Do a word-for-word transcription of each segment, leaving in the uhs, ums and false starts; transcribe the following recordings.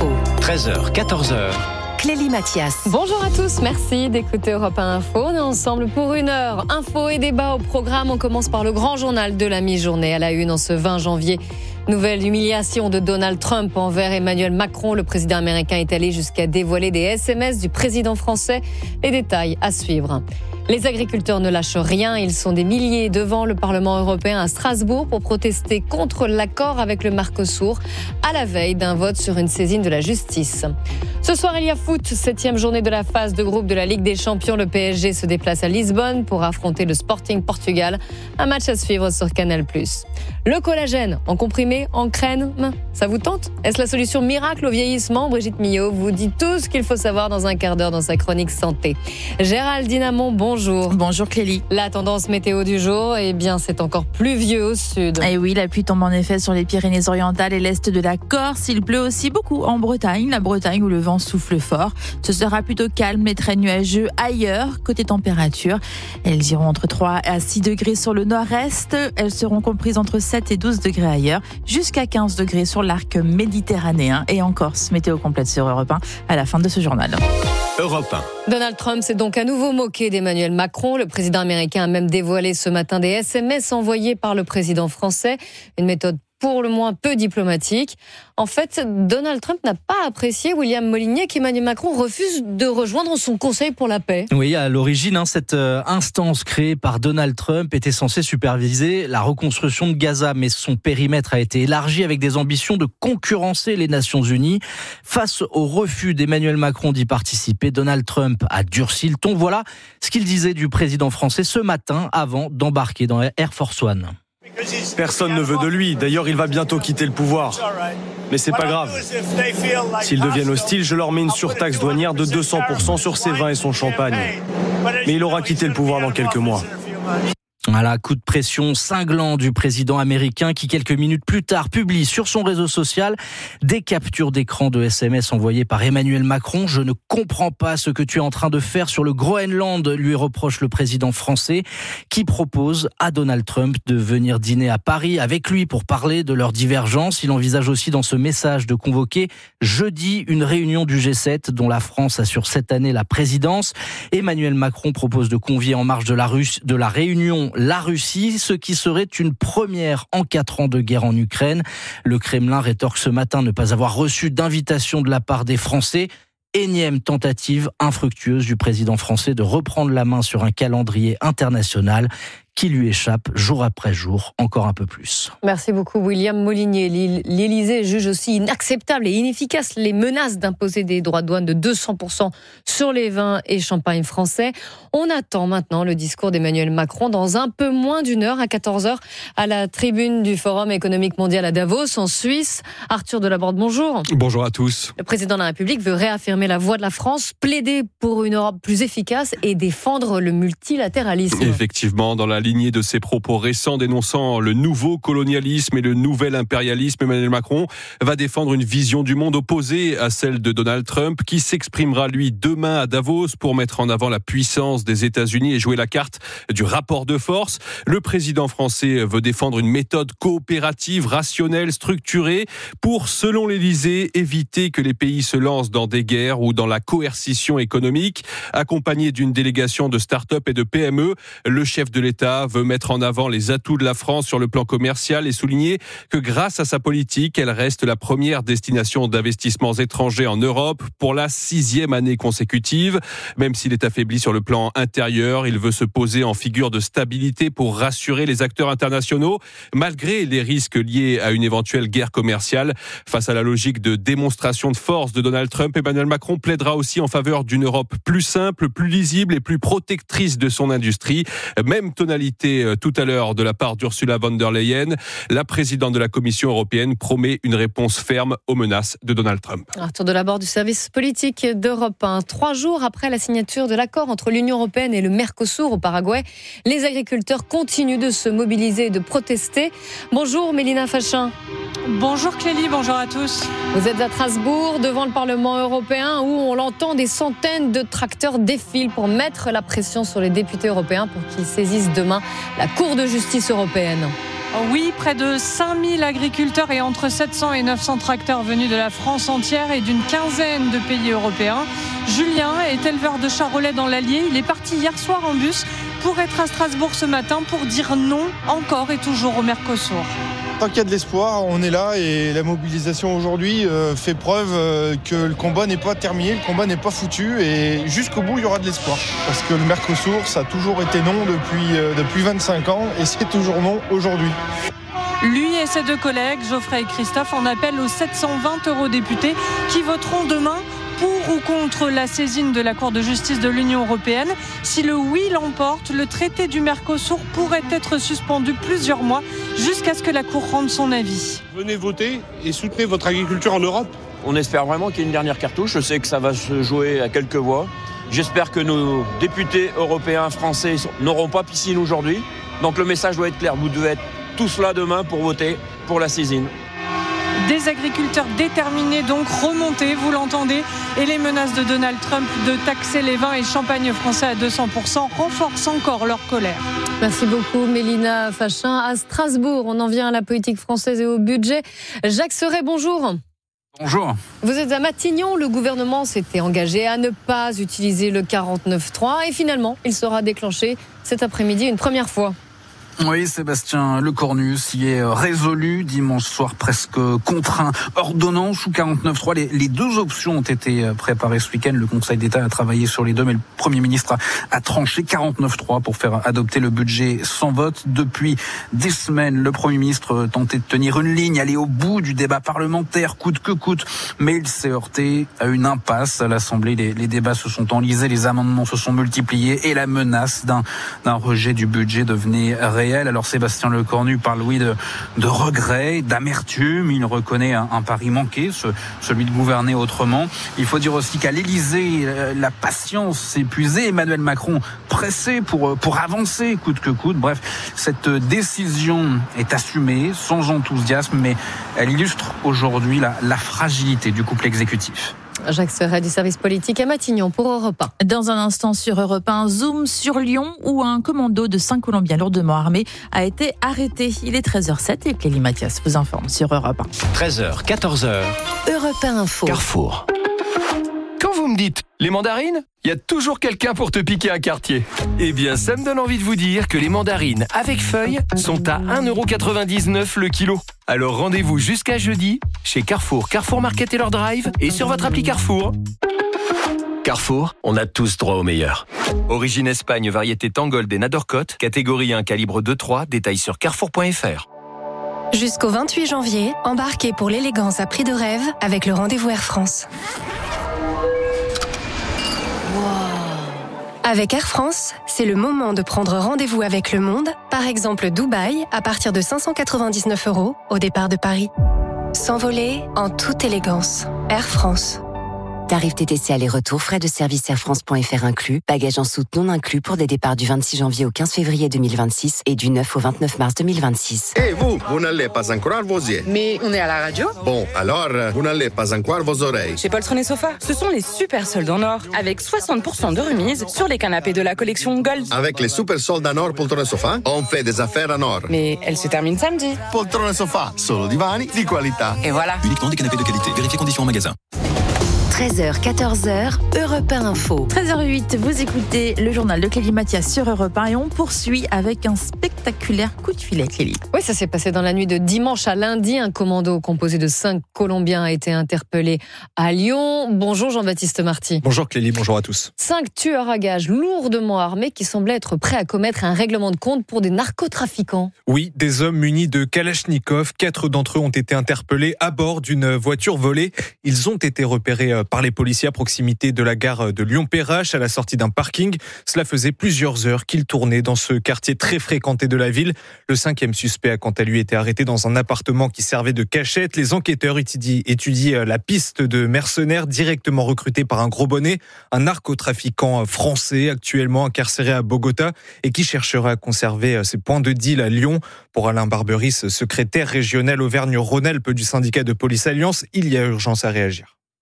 Info. treize heures, quatorze heures. Clélie Mathias. Bonjour à tous, merci d'écouter Europe un Info. On est ensemble pour une heure. Info et débat au programme. On commence par le grand journal de la mi-journée à la une en ce vingt janvier. Nouvelle humiliation de Donald Trump envers Emmanuel Macron. Le président américain est allé jusqu'à dévoiler des S M S du président français. Les détails à suivre. Les agriculteurs ne lâchent rien. Ils sont des milliers devant le Parlement européen à Strasbourg pour protester contre l'accord avec le Mercosur à la veille d'un vote sur une saisine de la justice. Ce soir, il y a foot. Septième journée de la phase de groupe de la Ligue des Champions. Le P S G se déplace à Lisbonne pour affronter le Sporting Portugal. Un match à suivre sur Canal plus. Le collagène en comprimé, en crème, ça vous tente ? Est-ce la solution miracle au vieillissement ? Brigitte Millot vous dit tout ce qu'il faut savoir dans un quart d'heure dans sa chronique santé. Géraldine Amont, bonjour. Bonjour Clélie. La tendance météo du jour, eh bien, c'est encore pluvieux au sud. Et oui, la pluie tombe en effet sur les Pyrénées-Orientales et l'est de la Corse. Il pleut aussi beaucoup en Bretagne, la Bretagne où le vent souffle fort. Ce sera plutôt calme et très nuageux ailleurs. Côté température, elles iront entre trois à six degrés sur le nord-est. Elles seront comprises entre sept et douze degrés ailleurs, jusqu'à quinze degrés sur l'arc méditerranéen et en Corse. Météo complète sur Europe un à la fin de ce journal. Europe un. Donald Trump s'est donc à nouveau moqué d'Emmanuel Macron. Le président américain a même dévoilé ce matin des S M S envoyés par le président français. Une méthode pour le moins peu diplomatique. En fait, Donald Trump n'a pas apprécié, William Molinier, qu'Emmanuel Macron refuse de rejoindre son Conseil pour la paix. Oui, à l'origine, hein, cette euh, instance créée par Donald Trump était censée superviser la reconstruction de Gaza, mais son périmètre a été élargi avec des ambitions de concurrencer les Nations Unies. Face au refus d'Emmanuel Macron d'y participer, Donald Trump a durci le ton. Voilà ce qu'il disait du président français ce matin avant d'embarquer dans Air Force One. Personne ne veut de lui. D'ailleurs, il va bientôt quitter le pouvoir. Mais c'est pas grave. S'ils deviennent hostiles, je leur mets une surtaxe douanière de deux cents pour cent sur ses vins et son champagne. Mais il aura quitté le pouvoir dans quelques mois. Voilà, coup de pression cinglant du président américain qui, quelques minutes plus tard, publie sur son réseau social des captures d'écran de S M S envoyées par Emmanuel Macron. « Je ne comprends pas ce que tu es en train de faire sur le Groenland », lui reproche le président français, qui propose à Donald Trump de venir dîner à Paris avec lui pour parler de leurs divergences. Il envisage aussi dans ce message de convoquer jeudi une réunion du G sept dont la France assure cette année la présidence. Emmanuel Macron propose de convier en marge de la, Russe, de la réunion la Russie, ce qui serait une première en quatre ans de guerre en Ukraine. Le Kremlin rétorque ce matin ne pas avoir reçu d'invitation de la part des Français. Énième tentative infructueuse du président français de reprendre la main sur un calendrier international qui lui échappe jour après jour, encore un peu plus. Merci beaucoup William Molinier. L'Élysée juge aussi inacceptable et inefficace les menaces d'imposer des droits de douane de deux cents pour cent sur les vins et champagnes français. On attend maintenant le discours d'Emmanuel Macron dans un peu moins d'une heure, à quatorze heures, à la tribune du Forum économique mondial à Davos, en Suisse. Arthur Delaborde, bonjour. Bonjour à tous. Le président de la République veut réaffirmer la voix de la France, plaider pour une Europe plus efficace et défendre le multilatéralisme. Effectivement, dans la lignée de ses propos récents dénonçant le nouveau colonialisme et le nouvel impérialisme, Emmanuel Macron va défendre une vision du monde opposée à celle de Donald Trump, qui s'exprimera lui demain à Davos pour mettre en avant la puissance des États-Unis et jouer la carte du rapport de force. Le président français veut défendre une méthode coopérative, rationnelle, structurée pour, selon l'Élysée, éviter que les pays se lancent dans des guerres ou dans la coercition économique. Accompagné d'une délégation de start-up et de P M E, le chef de l'État veut mettre en avant les atouts de la France sur le plan commercial et souligner que grâce à sa politique, elle reste la première destination d'investissements étrangers en Europe pour la sixième année consécutive. Même s'il est affaibli sur le plan intérieur, il veut se poser en figure de stabilité pour rassurer les acteurs internationaux, malgré les risques liés à une éventuelle guerre commerciale. Face à la logique de démonstration de force de Donald Trump, Emmanuel Macron plaidera aussi en faveur d'une Europe plus simple, plus lisible et plus protectrice de son industrie. Même tonalité tout à l'heure de la part d'Ursula von der Leyen. La présidente de la Commission européenne promet une réponse ferme aux menaces de Donald Trump. Arthur Delaborde du service politique d'Europe un. Trois jours après la signature de l'accord entre l'Union européenne et le Mercosur au Paraguay, les agriculteurs continuent de se mobiliser et de protester. Bonjour Mélina Fachin. Bonjour Clélie, bonjour à tous. Vous êtes à Strasbourg, devant le Parlement européen, où on l'entend, des centaines de tracteurs défilent pour mettre la pression sur les députés européens pour qu'ils saisissent demain la Cour de justice européenne. Oui, près de cinq mille agriculteurs et entre sept cents et neuf cents tracteurs venus de la France entière et d'une quinzaine de pays européens. Julien est éleveur de charolais dans l'Allier. Il est parti hier soir en bus pour être à Strasbourg ce matin pour dire non encore et toujours au Mercosur. Tant qu'il y a de l'espoir, on est là et la mobilisation aujourd'hui euh, fait preuve euh, que le combat n'est pas terminé, le combat n'est pas foutu et jusqu'au bout il y aura de l'espoir. Parce que le Mercosur, ça a toujours été non depuis, euh, depuis vingt-cinq ans et c'est toujours non aujourd'hui. Lui et ses deux collègues, Geoffrey et Christophe, en appellent aux sept cent vingt eurodéputés qui voteront demain pour ou contre la saisine de la Cour de justice de l'Union européenne. Si le oui l'emporte, le traité du Mercosur pourrait être suspendu plusieurs mois jusqu'à ce que la Cour rende son avis. Venez voter et soutenez votre agriculture en Europe. On espère vraiment qu'il y ait une dernière cartouche. Je sais que ça va se jouer à quelques voix. J'espère que nos députés européens, français n'auront pas piscine aujourd'hui. Donc le message doit être clair. Vous devez être tous là demain pour voter pour la saisine. Des agriculteurs déterminés donc remontés, vous l'entendez, et les menaces de Donald Trump de taxer les vins et champagnes français à deux cents pour cent renforcent encore leur colère. Merci beaucoup Mélina Fachin. À Strasbourg, on en vient à la politique française et au budget. Jacques Serret, bonjour. Bonjour. Vous êtes à Matignon, le gouvernement s'était engagé à ne pas utiliser le quarante-neuf trois et finalement, il sera déclenché cet après-midi une première fois. Oui, Sébastien Lecornu s'y est résolu dimanche soir, presque contraint. Ordonnance ou quarante-neuf trois, les, les deux options ont été préparées ce week-end. Le Conseil d'État a travaillé sur les deux, mais le Premier ministre a, a tranché quarante-neuf trois pour faire adopter le budget sans vote. Depuis des semaines, le Premier ministre tentait de tenir une ligne, aller au bout du débat parlementaire, coûte que coûte, mais il s'est heurté à une impasse à l'Assemblée. Les, les débats se sont enlisés, les amendements se sont multipliés et la menace d'un, d'un rejet du budget devenait réelle. Alors Sébastien Lecornu parle, oui, de, de regret, d'amertume. Il reconnaît un, un pari manqué, ce, celui de gouverner autrement. Il faut dire aussi qu'à l'Élysée, la patience s'est épuisée. Emmanuel Macron pressé pour, pour avancer coûte que coûte. Bref, cette décision est assumée sans enthousiasme, mais elle illustre aujourd'hui la, la fragilité du couple exécutif. Jacques Serret du service politique à Matignon pour Europe un. Dans un instant sur Europe un, zoom sur Lyon où un commando de cinq Colombiens lourdement armés a été arrêté. Il est treize heures zéro sept et Clélie Mathias vous informe sur Europe un. treize heures, quatorze heures. Europe un Info. Carrefour. Quand vous me dites les mandarines, il y a toujours quelqu'un pour te piquer un quartier. Eh bien, ça me donne envie de vous dire que les mandarines avec feuilles sont à un euro quatre-vingt-dix-neuf le kilo. Alors rendez-vous jusqu'à jeudi chez Carrefour, Carrefour Market et leur drive et sur votre appli Carrefour. Carrefour, on a tous droit au meilleur. Origine Espagne, variété Tangold et Nadorcote, catégorie un, calibre deux trois, détail sur carrefour point f r. Jusqu'au vingt-huit janvier, embarquez pour l'élégance à prix de rêve avec le rendez-vous Air France. Avec Air France, c'est le moment de prendre rendez-vous avec le monde, par exemple Dubaï, à partir de cinq cent quatre-vingt-dix-neuf euros au départ de Paris. S'envoler en toute élégance. Air France. Tarif T T C aller-retour, frais de service air france point f r inclus, bagages en soute non inclus pour des départs du vingt-six janvier au quinze février deux mille vingt-six et du neuf au vingt-neuf mars deux mille vingt-six. Et vous, vous n'allez pas encore vos yeux. Mais on est à la radio. Bon, alors, vous n'allez pas encore vos oreilles. Chez Poltron et Sofa, ce sont les super soldes en or, avec soixante pour cent de remise sur les canapés de la collection Gold. Avec les super soldes en or Poltron et Sofa, on fait des affaires en or. Mais elle se termine samedi. Poltron et Sofa, solo divani di qualità. Et voilà. Uniquement des canapés de qualité. Vérifiez conditions en magasin. treize heures, quatorze heures, Europe un Info. treize heures zéro huit, vous écoutez le journal de Clélie Mathias sur Europe un et on poursuit avec un spectaculaire coup de filet, Clélie. Oui, ça s'est passé dans la nuit de dimanche à lundi. Un commando composé de cinq Colombiens a été interpellé à Lyon. Bonjour Jean-Baptiste Marty. Bonjour Clélie, bonjour à tous. Cinq tueurs à gages lourdement armés qui semblaient être prêts à commettre un règlement de compte pour des narcotrafiquants. Oui, des hommes munis de Kalachnikov. Quatre d'entre eux ont été interpellés à bord d'une voiture volée. Ils ont été repérés par les policiers à proximité de la gare de Lyon-Perrache à la sortie d'un parking. Cela faisait plusieurs heures qu'ils tournaient dans ce quartier très fréquenté de la ville. Le cinquième suspect a quant à lui été arrêté dans un appartement qui servait de cachette. Les enquêteurs étudient, étudient la piste de mercenaires directement recrutés par un gros bonnet, un narcotrafiquant français actuellement incarcéré à Bogota et qui cherchera à conserver ses points de deal à Lyon. Pour Alain Barberis, secrétaire régional Auvergne-Rhône-Alpes du syndicat de police Alliance, il y a urgence à réagir.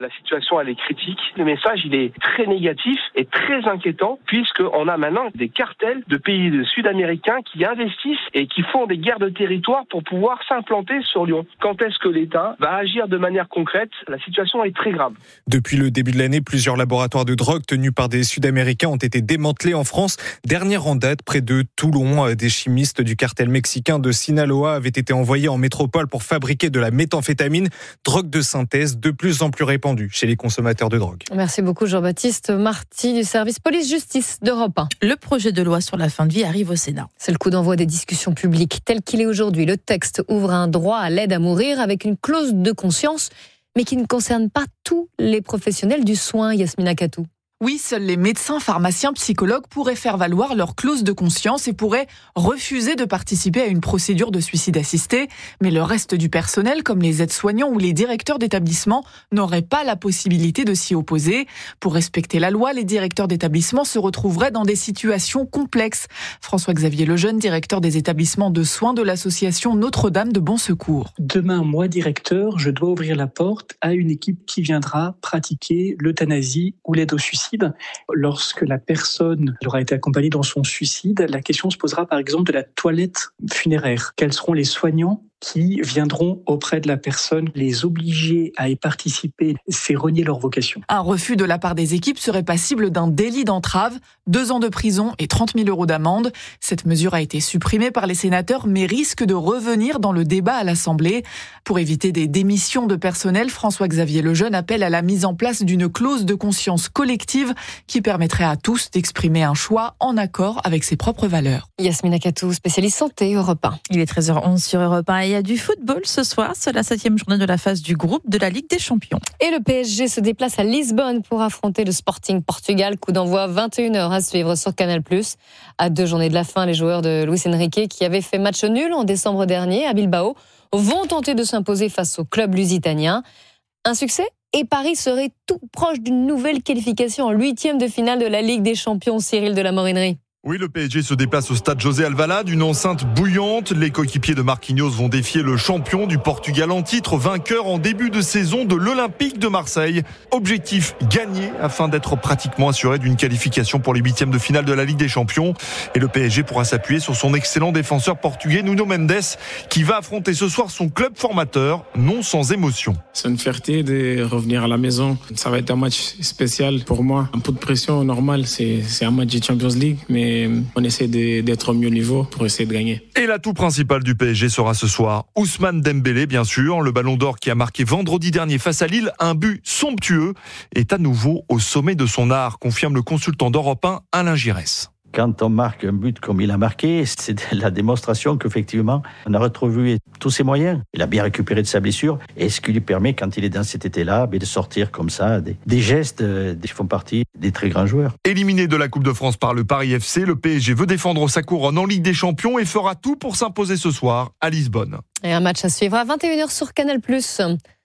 La situation, elle est critique. Le message, il est très négatif et très inquiétant puisqu'on a maintenant des cartels de pays sud-américains qui investissent et qui font des guerres de territoire pour pouvoir s'implanter sur Lyon. Quand est-ce que l'État va agir de manière concrète ? La situation est très grave. Depuis le début de l'année, plusieurs laboratoires de drogue tenus par des Sud-Américains ont été démantelés en France. Dernière en date, près de Toulon, des chimistes du cartel mexicain de Sinaloa avaient été envoyés en métropole pour fabriquer de la méthamphétamine, drogue de synthèse de plus en plus répandue chez les consommateurs de drogue. Merci beaucoup Jean-Baptiste Marty du service police-justice d'Europe un. Le projet de loi sur la fin de vie arrive au Sénat. C'est le coup d'envoi des discussions publiques. Tel qu'il est aujourd'hui, le texte ouvre un droit à l'aide à mourir avec une clause de conscience, mais qui ne concerne pas tous les professionnels du soin, Yasmina Katou. Oui, seuls les médecins, pharmaciens, psychologues pourraient faire valoir leur clause de conscience et pourraient refuser de participer à une procédure de suicide assisté. Mais le reste du personnel, comme les aides-soignants ou les directeurs d'établissement, n'aurait pas la possibilité de s'y opposer. Pour respecter la loi, les directeurs d'établissement se retrouveraient dans des situations complexes. François-Xavier Lejeune, directeur des établissements de soins de l'association Notre-Dame de Bon Secours. Demain, moi, directeur, je dois ouvrir la porte à une équipe qui viendra pratiquer l'euthanasie ou l'aide au suicide. Lorsque la personne aura été accompagnée dans son suicide, la question se posera par exemple de la toilette funéraire. Quels seront les soignants qui viendront auprès de la personne? Les obliger à y participer, c'est renier leur vocation. Un refus de la part des équipes serait passible d'un délit d'entrave, deux ans de prison et trente mille euros d'amende. Cette mesure a été supprimée par les sénateurs, mais risque de revenir dans le débat à l'Assemblée. Pour éviter des démissions de personnel, François-Xavier Lejeune appelle à la mise en place d'une clause de conscience collective qui permettrait à tous d'exprimer un choix en accord avec ses propres valeurs. Yasmina Katou, spécialiste santé, Europe un. Il est treize heures onze sur Europe un. Il y a du football ce soir, c'est la septième journée de la phase du groupe de la Ligue des Champions. Et le P S G se déplace à Lisbonne pour affronter le Sporting Portugal. Coup d'envoi vingt et une heures à suivre sur Canal plus. À deux journées de la fin, les joueurs de Luis Enrique, qui avaient fait match nul en décembre dernier à Bilbao, vont tenter de s'imposer face au club lusitanien. Un succès ? Et Paris serait tout proche d'une nouvelle qualification en huitième de finale de la Ligue des Champions, Cyril de la Morinerie. Oui, le P S G se déplace au stade José Alvalade, une enceinte bouillante. Les coéquipiers de Marquinhos vont défier le champion du Portugal en titre, vainqueur en début de saison de l'Olympique de Marseille. Objectif gagné afin d'être pratiquement assuré d'une qualification pour les huitièmes de finale de la Ligue des Champions. Et le P S G pourra s'appuyer sur son excellent défenseur portugais Nuno Mendes, qui va affronter ce soir son club formateur, non sans émotion. C'est une fierté de revenir à la maison. Ça va être un match spécial pour moi. Un peu de pression, normal, c'est, c'est un match de Champions League, mais on essaie de, d'être au mieux niveau pour essayer de gagner. Et l'atout principal du P S G sera ce soir Ousmane Dembélé, bien sûr. Le Ballon d'Or qui a marqué vendredi dernier face à Lille un but somptueux est à nouveau au sommet de son art, confirme le consultant d'Europe un, Alain Giresse. Quand on marque un but comme il a marqué, c'est la démonstration qu'effectivement, on a retrouvé tous ses moyens. Il a bien récupéré de sa blessure, et ce qui lui permet, quand il est dans cet été-là, de sortir comme ça des, des gestes qui font partie des très grands joueurs. Éliminé de la Coupe de France par le Paris F C, le P S G veut défendre sa couronne en Ligue des Champions et fera tout pour s'imposer ce soir à Lisbonne. Et un match à suivre à vingt et une heures sur Canal plus.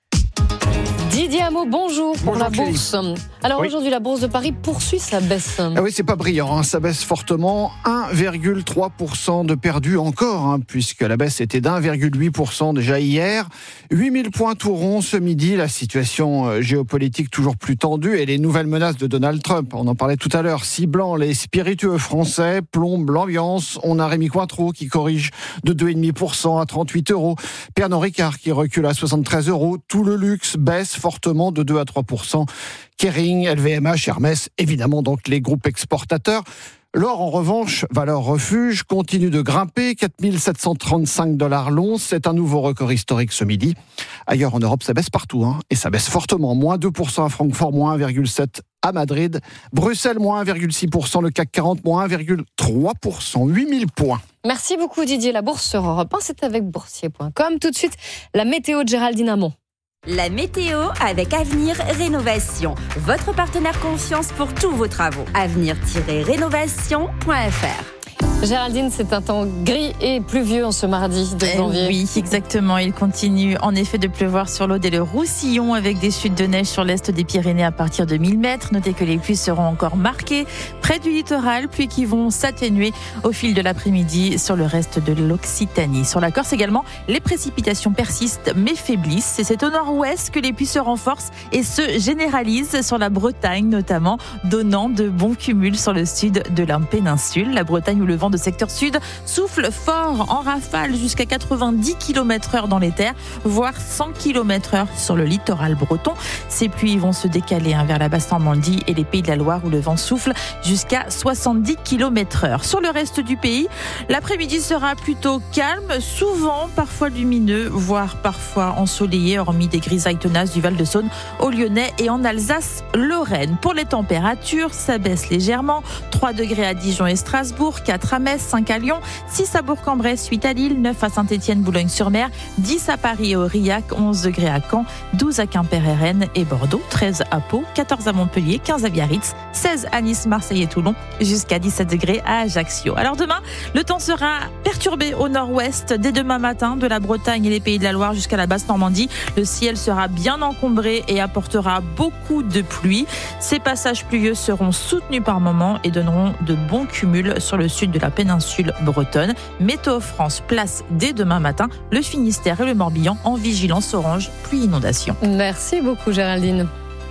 Didier Hameau, bonjour pour bonjour la bourse. Alors oui. Aujourd'hui, la bourse de Paris poursuit sa baisse. Ah oui, c'est pas brillant, hein. Ça baisse fortement, un virgule trois pour cent de perdu encore, hein, puisque la baisse était d'un virgule huit pour cent déjà hier. huit mille points tout rond ce midi, la situation géopolitique toujours plus tendue et les nouvelles menaces de Donald Trump. On en parlait tout à l'heure, ciblant les spiritueux français, plombe l'ambiance. On a Rémi Cointreau qui corrige de deux virgule cinq pour cent à trente-huit euros. Pernod Ricard qui recule à soixante-treize euros. Tout le luxe baisse fortement de deux à trois pour cent. Kering, L V M H, Hermès, évidemment donc les groupes exportateurs. L'or, en revanche, valeur refuge, continue de grimper, quatre mille sept cent trente-cinq dollars l'once. C'est un nouveau record historique ce midi. Ailleurs en Europe, ça baisse partout, hein, et ça baisse fortement. Moins deux pour cent à Francfort, moins un virgule sept pour cent à Madrid. Bruxelles, moins un virgule six pour cent. Le C A C quarante, moins un virgule trois pour cent. huit mille points. Merci beaucoup Didier. La bourse sur Europe un, c'est avec boursier point com. Tout de suite, la météo de Géraldine Amont. La météo avec Avenir Rénovation, votre partenaire confiance pour tous vos travaux. avenir tiret rénovation point f r Géraldine, c'est un temps gris et pluvieux en ce mardi de janvier. Eh oui, exactement. Il continue en effet de pleuvoir sur l'Aude et le Roussillon avec des chutes de neige sur l'est des Pyrénées à partir de mille mètres. Notez que les pluies seront encore marquées près du littoral, pluies qui vont s'atténuer au fil de l'après-midi sur le reste de l'Occitanie. Sur la Corse également, les précipitations persistent mais faiblissent. Et c'est au nord-ouest que les pluies se renforcent et se généralisent sur la Bretagne notamment, donnant de bons cumuls sur le sud de la péninsule. La Bretagne où le vent de secteur sud souffle fort en rafale jusqu'à quatre-vingt-dix kilomètres heure dans les terres, voire cent kilomètres heure sur le littoral breton. Ces pluies vont se décaler hein, vers la Basse-Normandie et les Pays de la Loire où le vent souffle jusqu'à soixante-dix kilomètres heure. Sur le reste du pays, l'après-midi sera plutôt calme, souvent parfois lumineux, voire parfois ensoleillé, hormis des grisailles tenaces du Val-de-Saône au Lyonnais et en Alsace-Lorraine. Pour les températures, ça baisse légèrement. trois degrés à Dijon et Strasbourg, quatre à Metz, cinq à Lyon, six à Bourg-en-Bresse, huit à Lille, neuf à Saint-Étienne, Boulogne-sur-Mer, dix à Paris et Aurillac, onze degrés à Caen, douze à Quimper et Rennes et Bordeaux, treize à Pau, quatorze à Montpellier, quinze à Biarritz, seize à Nice, Marseille et Toulon, jusqu'à dix-sept degrés à Ajaccio. Alors demain, le temps sera perturbé au nord-ouest dès demain matin, de la Bretagne et les Pays de la Loire jusqu'à la Basse-Normandie. Le ciel sera bien encombré et apportera beaucoup de pluie. Ces passages pluvieux seront soutenus par moments et donneront de bons cumuls sur le sud de la péninsule bretonne. Météo France place dès demain matin le Finistère et le Morbihan en vigilance orange pluie inondation. Merci beaucoup Géraldine.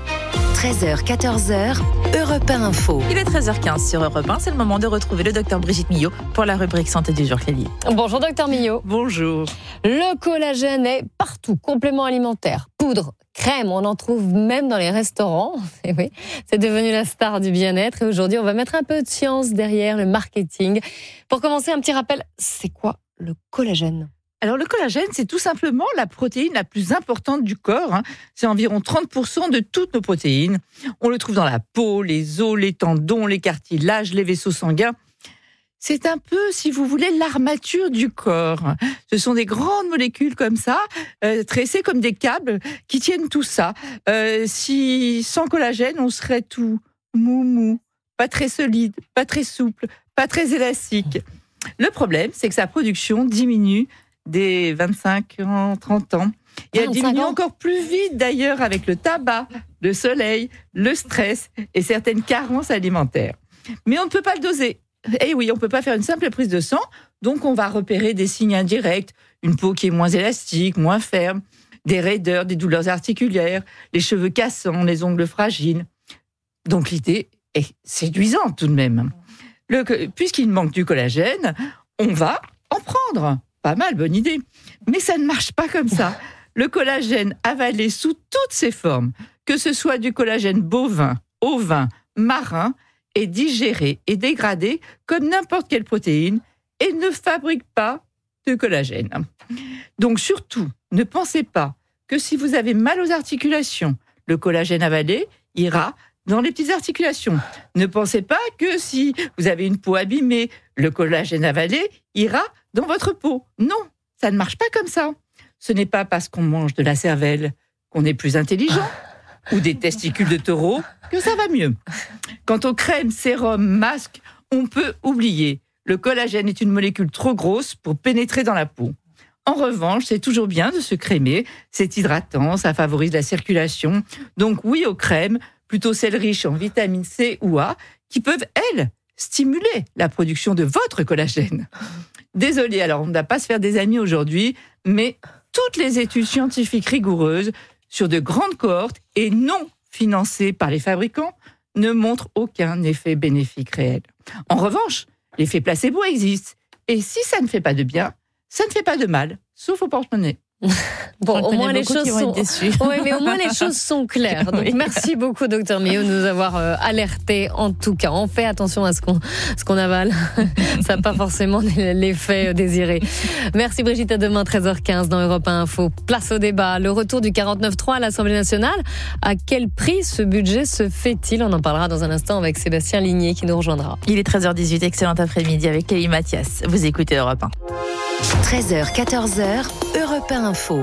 treize heures, quatorze heures, Europe un Info. Il est treize heures quinze sur Europe un, c'est le moment de retrouver le docteur Brigitte Millot pour la rubrique santé du jour, Clélie. Bonjour docteur Millot. Bonjour. Le collagène est partout, complément alimentaire, poudre, crème, on en trouve même dans les restaurants. Et oui, c'est devenu la star du bien-être et aujourd'hui on va mettre un peu de science derrière le marketing. Pour commencer, un petit rappel, c'est quoi le collagène ? Alors le collagène, c'est tout simplement la protéine la plus importante du corps. Hein. C'est environ trente pour cent de toutes nos protéines. On le trouve dans la peau, les os, les tendons, les cartilages, les vaisseaux sanguins. C'est un peu, si vous voulez, l'armature du corps. Ce sont des grandes molécules comme ça, euh, tressées comme des câbles, qui tiennent tout ça. Euh, si sans collagène, on serait tout mou mou, pas très solide, pas très souple, pas très élastique. Le problème, c'est que sa production diminue dès vingt-cinq ans, trente ans. Et elle diminue ans. encore plus vite d'ailleurs avec le tabac, le soleil, le stress et certaines carences alimentaires. Mais on ne peut pas le doser. Eh oui, on ne peut pas faire une simple prise de sang, donc on va repérer des signes indirects, une peau qui est moins élastique, moins ferme, des raideurs, des douleurs articulaires, les cheveux cassants, les ongles fragiles. Donc l'idée est séduisante tout de même. Le, puisqu'il manque du collagène, on va en prendre. Pas mal, bonne idée. Mais ça ne marche pas comme ça. Le collagène avalé sous toutes ses formes, que ce soit du collagène bovin, ovin, marin, est digéré et dégradé comme n'importe quelle protéine et ne fabrique pas de collagène. Donc surtout, ne pensez pas que si vous avez mal aux articulations, le collagène avalé ira dans les petites articulations. Ne pensez pas que si vous avez une peau abîmée, le collagène avalé ira dans votre peau. Non, ça ne marche pas comme ça. Ce n'est pas parce qu'on mange de la cervelle qu'on est plus intelligent ou des testicules de taureau que ça va mieux. Quant aux crèmes, sérums, masques, on peut oublier. Le collagène est une molécule trop grosse pour pénétrer dans la peau. En revanche, c'est toujours bien de se crémer. C'est hydratant, ça favorise la circulation. Donc oui aux crèmes, plutôt celles riches en vitamine C ou A, qui peuvent, elles, stimuler la production de votre collagène. Désolée, alors on ne va pas se faire des amis aujourd'hui, mais toutes les études scientifiques rigoureuses sur de grandes cohortes et non financées par les fabricants ne montrent aucun effet bénéfique réel. En revanche, l'effet placebo existe. Et si ça ne fait pas de bien, ça ne fait pas de mal, sauf au porte-monnaie. Bon, au moins les choses sont. Oui, mais au moins les choses sont claires. Donc oui. Merci beaucoup, docteur Millot, de nous avoir euh, alertés. En tout cas, on fait attention à ce qu'on, ce qu'on avale. Ça n'a pas forcément l'effet désiré. Merci Brigitte. À demain treize heures quinze dans Europe un Info. Place au débat. Le retour du quarante-neuf trois à l'Assemblée nationale. À quel prix ce budget se fait-il ? On en parlera dans un instant avec Sébastien Ligné qui nous rejoindra. Il est treize heures dix-huit. Excellent après-midi avec Kelly Mathias. Vous écoutez Europe un. treize heures, quatorze heures, Europe un Info.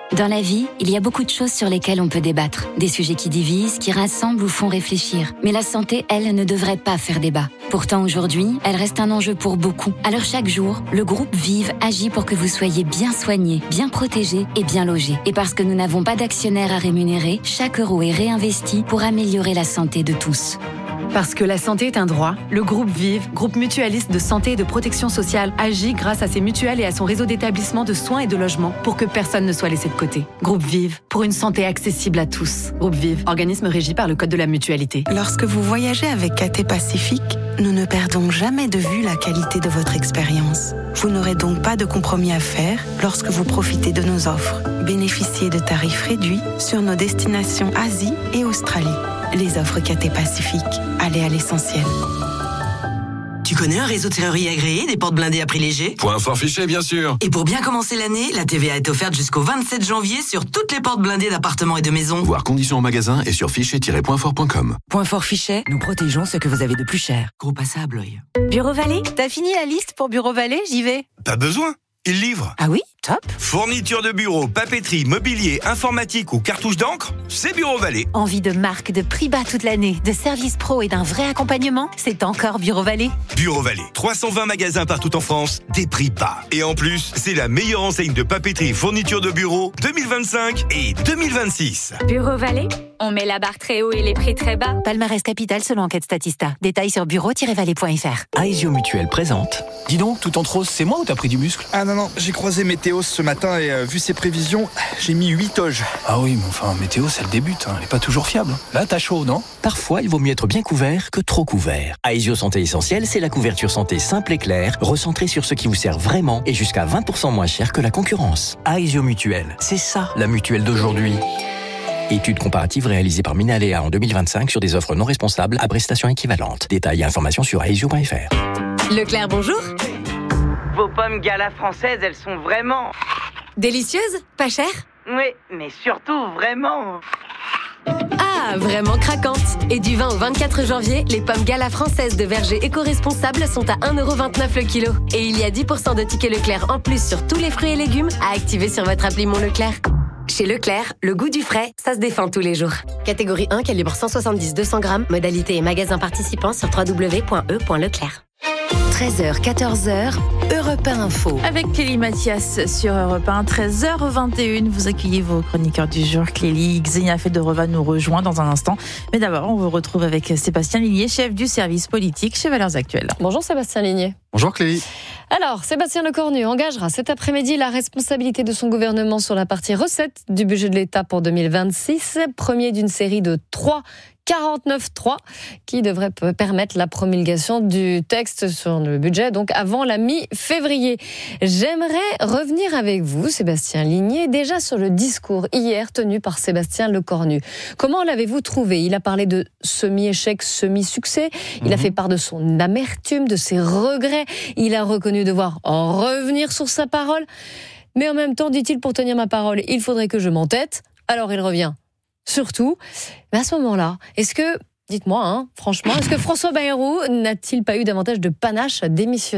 Dans la vie, il y a beaucoup de choses sur lesquelles on peut débattre. Des sujets qui divisent, qui rassemblent ou font réfléchir. Mais la santé, elle, ne devrait pas faire débat. Pourtant, aujourd'hui, elle reste un enjeu pour beaucoup. Alors chaque jour, le groupe Vive agit pour que vous soyez bien soignés, bien protégés et bien logés. Et parce que nous n'avons pas d'actionnaires à rémunérer, chaque euro est réinvesti pour améliorer la santé de tous. Parce que la santé est un droit, le groupe Vive, groupe mutualiste de santé et de protection sociale, agit grâce à ses mutuelles et à son réseau d'établissements de soins et de logement pour que personne ne soit laissé de côté. Groupe Vive, pour une santé accessible à tous. Groupe Vive, organisme régi par le Code de la mutualité. Lorsque vous voyagez avec Cathay Pacifique, nous ne perdons jamais de vue la qualité de votre expérience. Vous n'aurez donc pas de compromis à faire lorsque vous profitez de nos offres. Bénéficiez de tarifs réduits sur nos destinations Asie et Australie. Les offres Cathay Pacifique. Allez à l'essentiel. Tu connais un réseau de serrurerie agréé, des portes blindées à prix léger ? Point fort Fichet, bien sûr. Et pour bien commencer l'année, la T V A est offerte jusqu'au vingt-sept janvier sur toutes les portes blindées d'appartements et de maisons. Voir conditions en magasin et sur fichet tiret point fort point com. Point fort Fichet, nous protégeons ce que vous avez de plus cher. Groupe à Blois. Bureau Vallée, t'as fini la liste pour Bureau Vallée ? J'y vais. Pas besoin, il livre. Ah oui ? Top. Fourniture de bureau, papeterie, mobilier, informatique ou cartouche d'encre, c'est Bureau Vallée. Envie de marque, de prix bas toute l'année, de services pro et d'un vrai accompagnement, c'est encore Bureau Vallée. Bureau Vallée, trois cent vingt magasins partout en France, des prix bas. Et en plus, c'est la meilleure enseigne de papeterie fourniture de bureau deux mille vingt-cinq et deux mille vingt-six. Bureau Vallée, on met la barre très haut et les prix très bas. Palmarès Capital selon enquête Statista. Détails sur bureau tiret vallée point f r. Aesio Mutuelle présente. Dis donc, tout en rose, c'est moi ou t'as pris du muscle ? Ah non, non, j'ai croisé Météo ce matin et euh, vu ses prévisions, j'ai mis huit toges. Ah oui, mais enfin, météo, c'est le début, hein. Elle est pas toujours fiable. Là, t'as chaud, non ? Parfois, il vaut mieux être bien couvert que trop couvert. Aesio Santé Essentielle, c'est la couverture santé simple et claire, recentrée sur ce qui vous sert vraiment et jusqu'à vingt pour cent moins cher que la concurrence. Aesio Mutuelle, c'est ça, la mutuelle d'aujourd'hui. Étude comparative réalisée par Minalea en deux mille vingt-cinq sur des offres non responsables à prestations équivalentes. Détails et informations sur aesio point f r. Leclerc, bonjour. Vos pommes Gala françaises, elles sont vraiment... Délicieuses ? Pas chères ? Oui, mais surtout vraiment... Ah, vraiment craquantes. Et du vingt au vingt-quatre janvier, les pommes Gala françaises de verger éco-responsables sont à un euro vingt-neuf le kilo. Et il y a dix pour cent de tickets Leclerc en plus sur tous les fruits et légumes à activer sur votre appli Mon Leclerc. Chez Leclerc, le goût du frais, ça se défend tous les jours. Catégorie un, calibre cent soixante-dix à deux cents grammes. Modalité et magasin participants sur w w w point e point leclerc. treize heures, quatorze heures, Europe un Info. Avec Clélie Mathias sur Europe un, treize heures vingt et une. Vous accueillez vos chroniqueurs du jour. Clélie, Xenia Fedorova nous rejoint dans un instant. Mais d'abord, on vous retrouve avec Sébastien Ligné, chef du service politique chez Valeurs Actuelles. Bonjour Sébastien Ligné. Bonjour Clélie. Alors, Sébastien Lecornu engagera cet après-midi la responsabilité de son gouvernement sur la partie recettes du budget de l'État pour deux mille vingt-six, premier d'une série de trois quarante-neuf trois qui devrait permettre la promulgation du texte sur le budget, donc avant la mi-février. J'aimerais revenir avec vous, Sébastien Ligné, déjà sur le discours hier tenu par Sébastien Lecornu. Comment l'avez-vous trouvé ? Il a parlé de semi-échec, semi-succès. Il mmh. a fait part de son amertume, de ses regrets. Il a reconnu devoir en revenir sur sa parole. Mais en même temps, dit-il, pour tenir ma parole, il faudrait que je m'entête. Alors il revient. Surtout, mais à ce moment-là, est-ce que, dites-moi, hein, franchement, est-ce que François Bayrou n'a-t-il pas eu davantage de panache à démissionner ?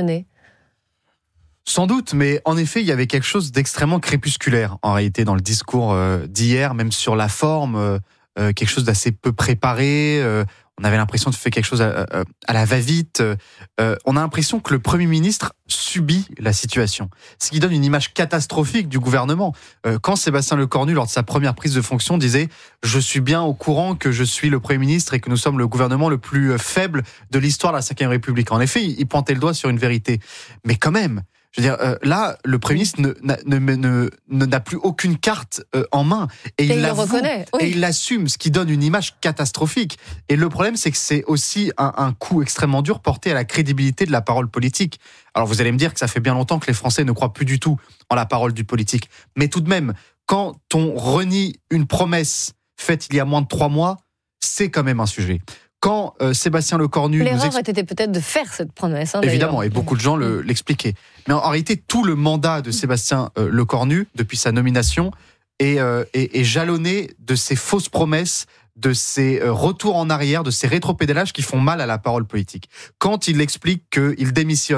Sans doute, mais en effet, il y avait quelque chose d'extrêmement crépusculaire, en réalité, dans le discours euh, d'hier, même sur la forme, euh, euh, quelque chose d'assez peu préparé. Euh, on avait l'impression de faire quelque chose à, à, à la va-vite. Euh, on a l'impression que le Premier ministre subit la situation, ce qui donne une image catastrophique du gouvernement. Euh, quand Sébastien Lecornu, lors de sa première prise de fonction, disait « Je suis bien au courant que je suis le Premier ministre et que nous sommes le gouvernement le plus faible de l'histoire de la cinquième République ». En effet, il pointait le doigt sur une vérité. Mais quand même, je veux dire, euh, là, le Premier ministre ne, ne, ne, ne, n'a plus aucune carte euh, en main. Et, et il, il le reconnaît. Oui. Et il l'assume, ce qui donne une image catastrophique. Et le problème, c'est que c'est aussi un, un coup extrêmement dur porté à la crédibilité de la parole politique. Alors vous allez me dire que ça fait bien longtemps que les Français ne croient plus du tout en la parole du politique. Mais tout de même, quand on renie une promesse faite il y a moins de trois mois, c'est quand même un sujet. Quand euh, Sébastien Lecornu... L'erreur nous expl... était peut-être de faire cette promesse. Hein, Évidemment, et beaucoup de gens le, l'expliquaient. Mais en, en réalité, tout le mandat de Sébastien euh, Lecornu, depuis sa nomination, est, euh, est, est jalonné de ces fausses promesses, de ces euh, retours en arrière, de ces rétropédalages qui font mal à la parole politique. Quand il explique qu'il démissionne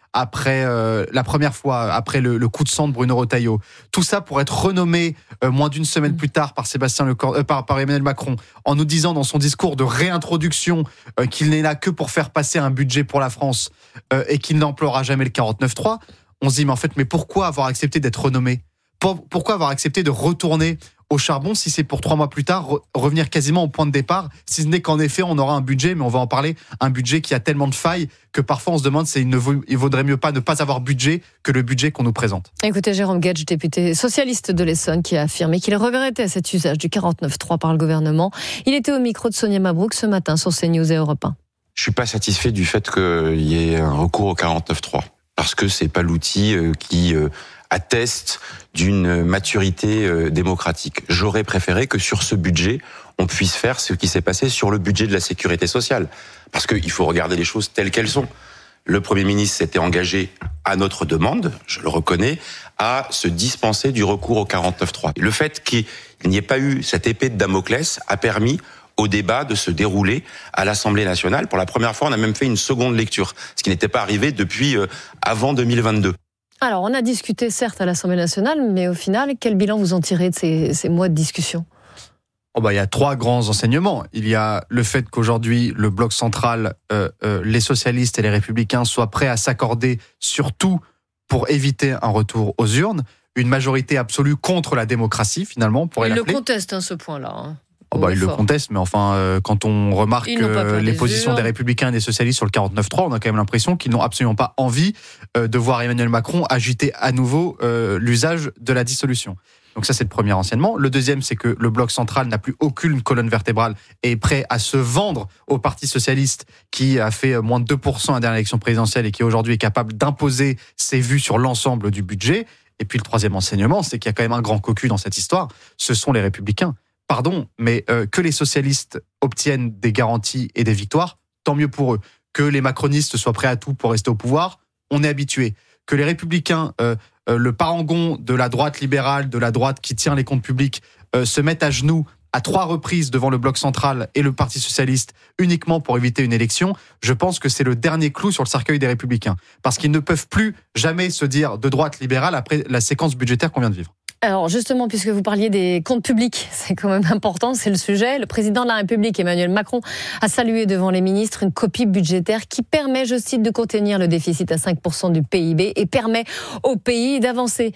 après euh, la première fois, après le, le coup de sang de Bruno Retailleau. Tout ça pour être renommé euh, moins d'une semaine plus tard par Sébastien Lecor- euh, par, par Emmanuel Macron, en nous disant dans son discours de réintroduction euh, qu'il n'est là que pour faire passer un budget pour la France euh, et qu'il n'emploiera jamais le quarante-neuf trois. On se dit mais en fait, mais pourquoi avoir accepté d'être renommé ? Pour, pourquoi avoir accepté de retourner au charbon si c'est pour trois mois plus tard re- revenir quasiment au point de départ, si ce n'est qu'en effet on aura un budget, mais on va en parler, un budget qui a tellement de failles que parfois on se demande s'il ne vaut, il vaudrait mieux pas ne pas avoir budget que le budget qu'on nous présente. Écoutez Jérôme Guedj, député socialiste de l'Essonne, qui a affirmé qu'il regrettait cet usage du quarante-neuf trois par le gouvernement. Il était au micro de Sonia Mabrouk ce matin sur CNews et Europe un. Je suis pas satisfait du fait qu'il y ait un recours au quarante-neuf trois parce que c'est pas l'outil qui atteste d'une maturité démocratique. J'aurais préféré que sur ce budget, on puisse faire ce qui s'est passé sur le budget de la sécurité sociale. Parce qu'il faut regarder les choses telles qu'elles sont. Le Premier ministre s'était engagé, à notre demande, je le reconnais, à se dispenser du recours au quarante-neuf trois. Le fait qu'il n'y ait pas eu cette épée de Damoclès a permis au débat de se dérouler à l'Assemblée nationale. Pour la première fois, on a même fait une seconde lecture, ce qui n'était pas arrivé depuis avant deux mille vingt-deux. Alors, on a discuté certes à l'Assemblée nationale, mais au final, quel bilan vous en tirez de ces, ces mois de discussion ? Oh bah, il y a trois grands enseignements. Il y a le fait qu'aujourd'hui, le bloc central, euh, euh, les socialistes et les républicains soient prêts à s'accorder sur tout pour éviter un retour aux urnes. Une majorité absolue contre la démocratie, finalement, on pourrait l'appeler. Ils le contestent, hein, ce point-là. Hein. Oh bah, ils le contestent, mais enfin, euh, quand on remarque euh, les positions urnes. des Républicains et des Socialistes sur le quarante-neuf trois, on a quand même l'impression qu'ils n'ont absolument pas envie euh, de voir Emmanuel Macron agiter à nouveau euh, l'usage de la dissolution. Donc ça, c'est le premier enseignement. Le deuxième, c'est que le bloc central n'a plus aucune colonne vertébrale et est prêt à se vendre au Parti socialiste qui a fait moins de deux pour cent à la dernière élection présidentielle et qui aujourd'hui est capable d'imposer ses vues sur l'ensemble du budget. Et puis le troisième enseignement, c'est qu'il y a quand même un grand cocu dans cette histoire, ce sont les Républicains. Pardon, mais euh, que les socialistes obtiennent des garanties et des victoires, tant mieux pour eux. Que les macronistes soient prêts à tout pour rester au pouvoir, on est habitué. Que les républicains, euh, euh, le parangon de la droite libérale, de la droite qui tient les comptes publics, euh, se mettent à genoux à trois reprises devant le bloc central et le Parti socialiste uniquement pour éviter une élection, je pense que c'est le dernier clou sur le cercueil des républicains. Parce qu'ils ne peuvent plus jamais se dire de droite libérale après la séquence budgétaire qu'on vient de vivre. Alors justement, puisque vous parliez des comptes publics, c'est quand même important, c'est le sujet. Le président de la République, Emmanuel Macron, a salué devant les ministres une copie budgétaire qui permet, je cite, de contenir le déficit à cinq pour cent du P I B et permet au pays d'avancer.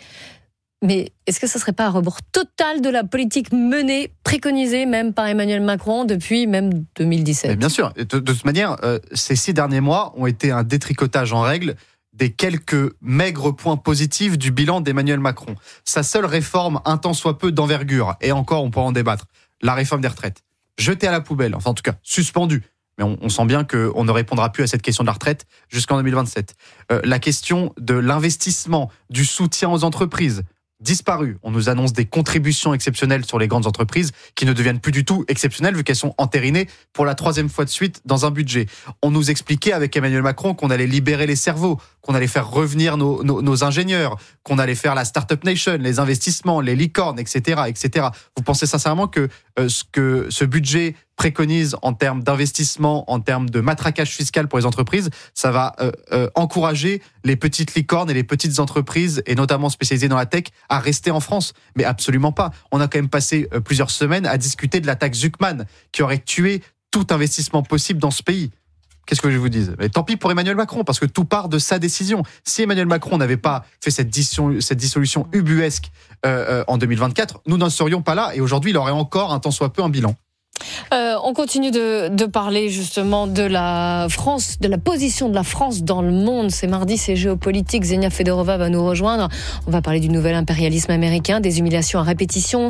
Mais est-ce que ce ne serait pas un rebord total de la politique menée, préconisée même par Emmanuel Macron depuis même deux mille dix-sept ? Mais bien sûr. De, de toute manière, euh, ces six derniers mois ont été un détricotage en règle des quelques maigres points positifs du bilan d'Emmanuel Macron. Sa seule réforme, un tant soit peu d'envergure, et encore on pourra en débattre, la réforme des retraites, jetée à la poubelle, enfin en tout cas suspendue. Mais on, on sent bien qu'on ne répondra plus à cette question de la retraite jusqu'en deux mille vingt-sept. Euh, la question de l'investissement, du soutien aux entreprises, disparu. On nous annonce des contributions exceptionnelles sur les grandes entreprises qui ne deviennent plus du tout exceptionnelles vu qu'elles sont entérinées pour la troisième fois de suite dans un budget. On nous expliquait avec Emmanuel Macron qu'on allait libérer les cerveaux, qu'on allait faire revenir nos, nos, nos ingénieurs, qu'on allait faire la Startup Nation, les investissements, les licornes, et cetera, et cetera. Vous pensez sincèrement que euh, ce que ce budget préconise en termes d'investissement, en termes de matraquage fiscal pour les entreprises, ça va euh, euh, encourager les petites licornes et les petites entreprises, et notamment spécialisées dans la tech, à rester en France? Mais absolument pas. On a quand même passé euh, plusieurs semaines à discuter de la taxe Zuckman, qui aurait tué tout investissement possible dans ce pays. Qu'est-ce que je vous dis? Mais tant pis pour Emmanuel Macron, parce que tout part de sa décision. Si Emmanuel Macron n'avait pas fait cette dissolution, cette dissolution ubuesque euh, euh, en deux mille vingt-quatre, nous n'en serions pas là, et aujourd'hui il aurait encore un tant soit peu un bilan. Euh, on continue de, de parler justement de la France, de la position de la France dans le monde. C'est mardi, c'est géopolitique. Xenia Fedorova va nous rejoindre. On va parler du nouvel impérialisme américain, des humiliations à répétition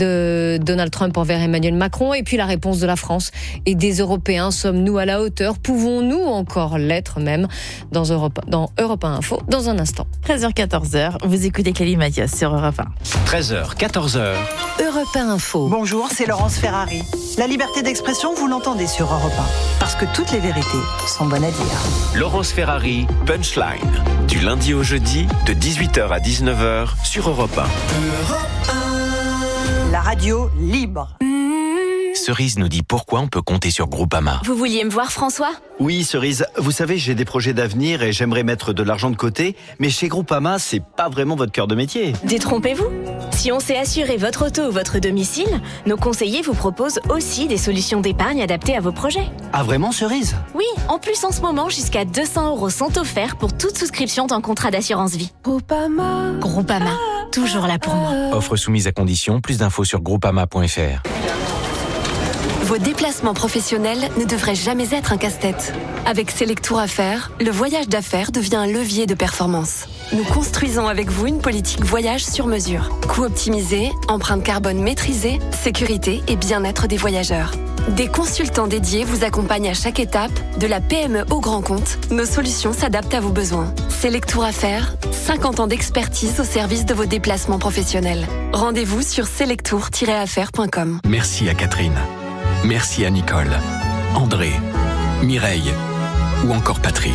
de Donald Trump envers Emmanuel Macron, et puis la réponse de la France et des Européens. Sommes-nous à la hauteur? Pouvons-nous encore l'être même? Dans Europe, dans Europe un Info, dans un instant. treize heures quatorze heures, vous écoutez Clélie Mathias sur Europe un. treize heures quatorze heures. Europe un Info. Bonjour, c'est Laurence Ferrari. La liberté d'expression, vous l'entendez sur Europe un. Parce que toutes les vérités sont bonnes à dire. Laurence Ferrari, Punchline. Du lundi au jeudi, de dix-huit heures à dix-neuf heures, sur Europe un. Europe un. La radio libre. Ce Cerise nous dit pourquoi on peut compter sur Groupama. Vous vouliez me voir, François ? Oui, Cerise, vous savez, j'ai des projets d'avenir et j'aimerais mettre de l'argent de côté, mais chez Groupama, c'est pas vraiment votre cœur de métier. Détrompez-vous. Si on sait assurer votre auto ou votre domicile, nos conseillers vous proposent aussi des solutions d'épargne adaptées à vos projets. Ah vraiment, Cerise ? Oui, en plus en ce moment, jusqu'à deux cents euros sont offerts pour toute souscription d'un contrat d'assurance vie. Groupama. Groupama, toujours là pour moi. Offre soumise à condition, plus d'infos sur groupama point f r. Vos déplacements professionnels ne devraient jamais être un casse-tête. Avec Selectour Affaires, le voyage d'affaires devient un levier de performance. Nous construisons avec vous une politique voyage sur mesure. Coûts optimisés, empreinte carbone maîtrisée, sécurité et bien-être des voyageurs. Des consultants dédiés vous accompagnent à chaque étape, de la P M E au grand compte. Nos solutions s'adaptent à vos besoins. Selectour Affaires, cinquante ans d'expertise au service de vos déplacements professionnels. Rendez-vous sur selectour tiret affaires point com. Merci à Catherine. Merci à Nicole, André, Mireille ou encore Patrick.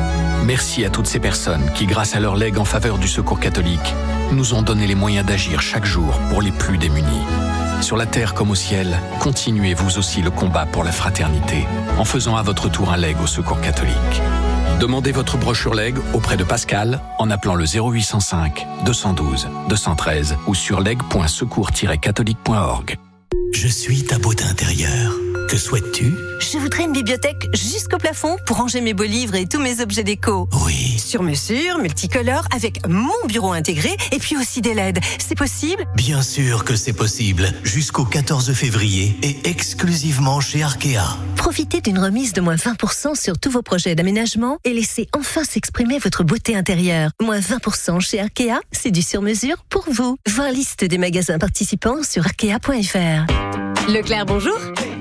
Merci à toutes ces personnes qui, grâce à leur legs en faveur du Secours catholique, nous ont donné les moyens d'agir chaque jour pour les plus démunis. Sur la terre comme au ciel, continuez vous aussi le combat pour la fraternité en faisant à votre tour un leg au Secours catholique. Demandez votre brochure leg auprès de Pascal en appelant le zéro huit cent cinq, deux cent douze, deux cent treize ou sur leg point secours tiret catholique point org. Je suis ta beauté intérieure. Que souhaites-tu ? Je voudrais une bibliothèque jusqu'au plafond pour ranger mes beaux livres et tous mes objets déco. Oui. Sur mesure, multicolore, avec mon bureau intégré et puis aussi des L E D. C'est possible ? Bien sûr que c'est possible. Jusqu'au quatorze février et exclusivement chez Arkea. Profitez d'une remise de moins vingt pour cent sur tous vos projets d'aménagement et laissez enfin s'exprimer votre beauté intérieure. Moins vingt pour cent chez Arkea, c'est du sur-mesure pour vous. Voir liste des magasins participants sur arkea point f r. Leclerc, bonjour.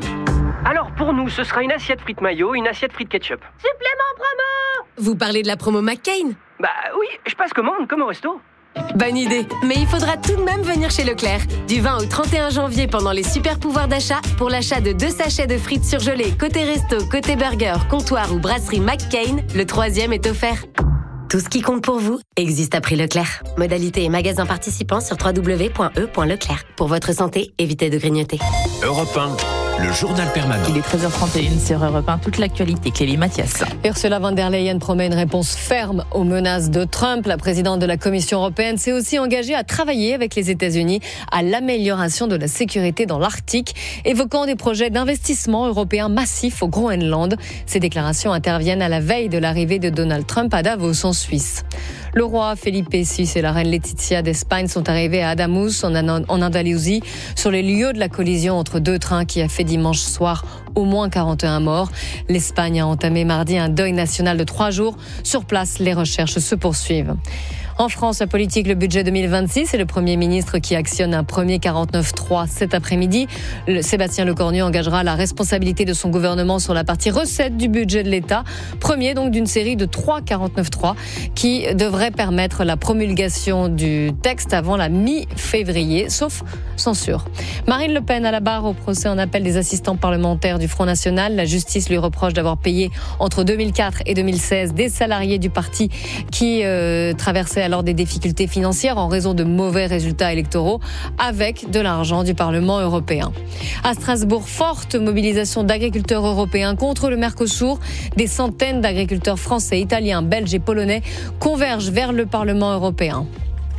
Alors pour nous, ce sera une assiette frites mayo, une assiette frites ketchup. Supplément promo. Vous parlez de la promo McCain ? Bah oui, je passe commande comme au resto. Bonne idée, mais il faudra tout de même venir chez Leclerc. Du vingt au trente et un janvier pendant les super pouvoirs d'achat, pour l'achat de deux sachets de frites surgelées côté resto, côté burger, comptoir ou brasserie McCain, le troisième est offert. Tout ce qui compte pour vous existe à prix Leclerc. Modalité et magasins participants sur w w w point e point leclerc. Pour votre santé, évitez de grignoter. Europe un, le journal permanent. Il est treize heures trente et une sur Europe un, toute l'actualité. Clélie Mathias. Ursula von der Leyen promet une réponse ferme aux menaces de Trump. La présidente de la Commission européenne s'est aussi engagée à travailler avec les États-Unis à l'amélioration de la sécurité dans l'Arctique, évoquant des projets d'investissement européens massifs au Groenland. Ces déclarations interviennent à la veille de l'arrivée de Donald Trump à Davos en Suisse. Le roi Felipe six et la reine Laetitia d'Espagne sont arrivés à Adamuz, en Andalousie, sur les lieux de la collision entre deux trains qui a fait dimanche soir au moins quarante et un morts. L'Espagne a entamé mardi un deuil national de trois jours. Sur place, les recherches se poursuivent. En France, la politique, le budget deux mille vingt-six, c'est le Premier ministre qui actionne un premier quarante-neuf trois cet après-midi. Le Sébastien Lecornu engagera la responsabilité de son gouvernement sur la partie recettes du budget de l'État. Premier donc d'une série de trois quarante-neuf trois qui devrait permettre la promulgation du texte avant la mi-février, sauf censure. Marine Le Pen à la barre au procès en appel des assistants parlementaires du Front National. La justice lui reproche d'avoir payé entre deux mille quatre et deux mille seize des salariés du parti qui euh, traversaient alors des difficultés financières en raison de mauvais résultats électoraux avec de l'argent du Parlement européen. À Strasbourg, forte mobilisation d'agriculteurs européens contre le Mercosur. Des centaines d'agriculteurs français, italiens, belges et polonais convergent vers le Parlement européen.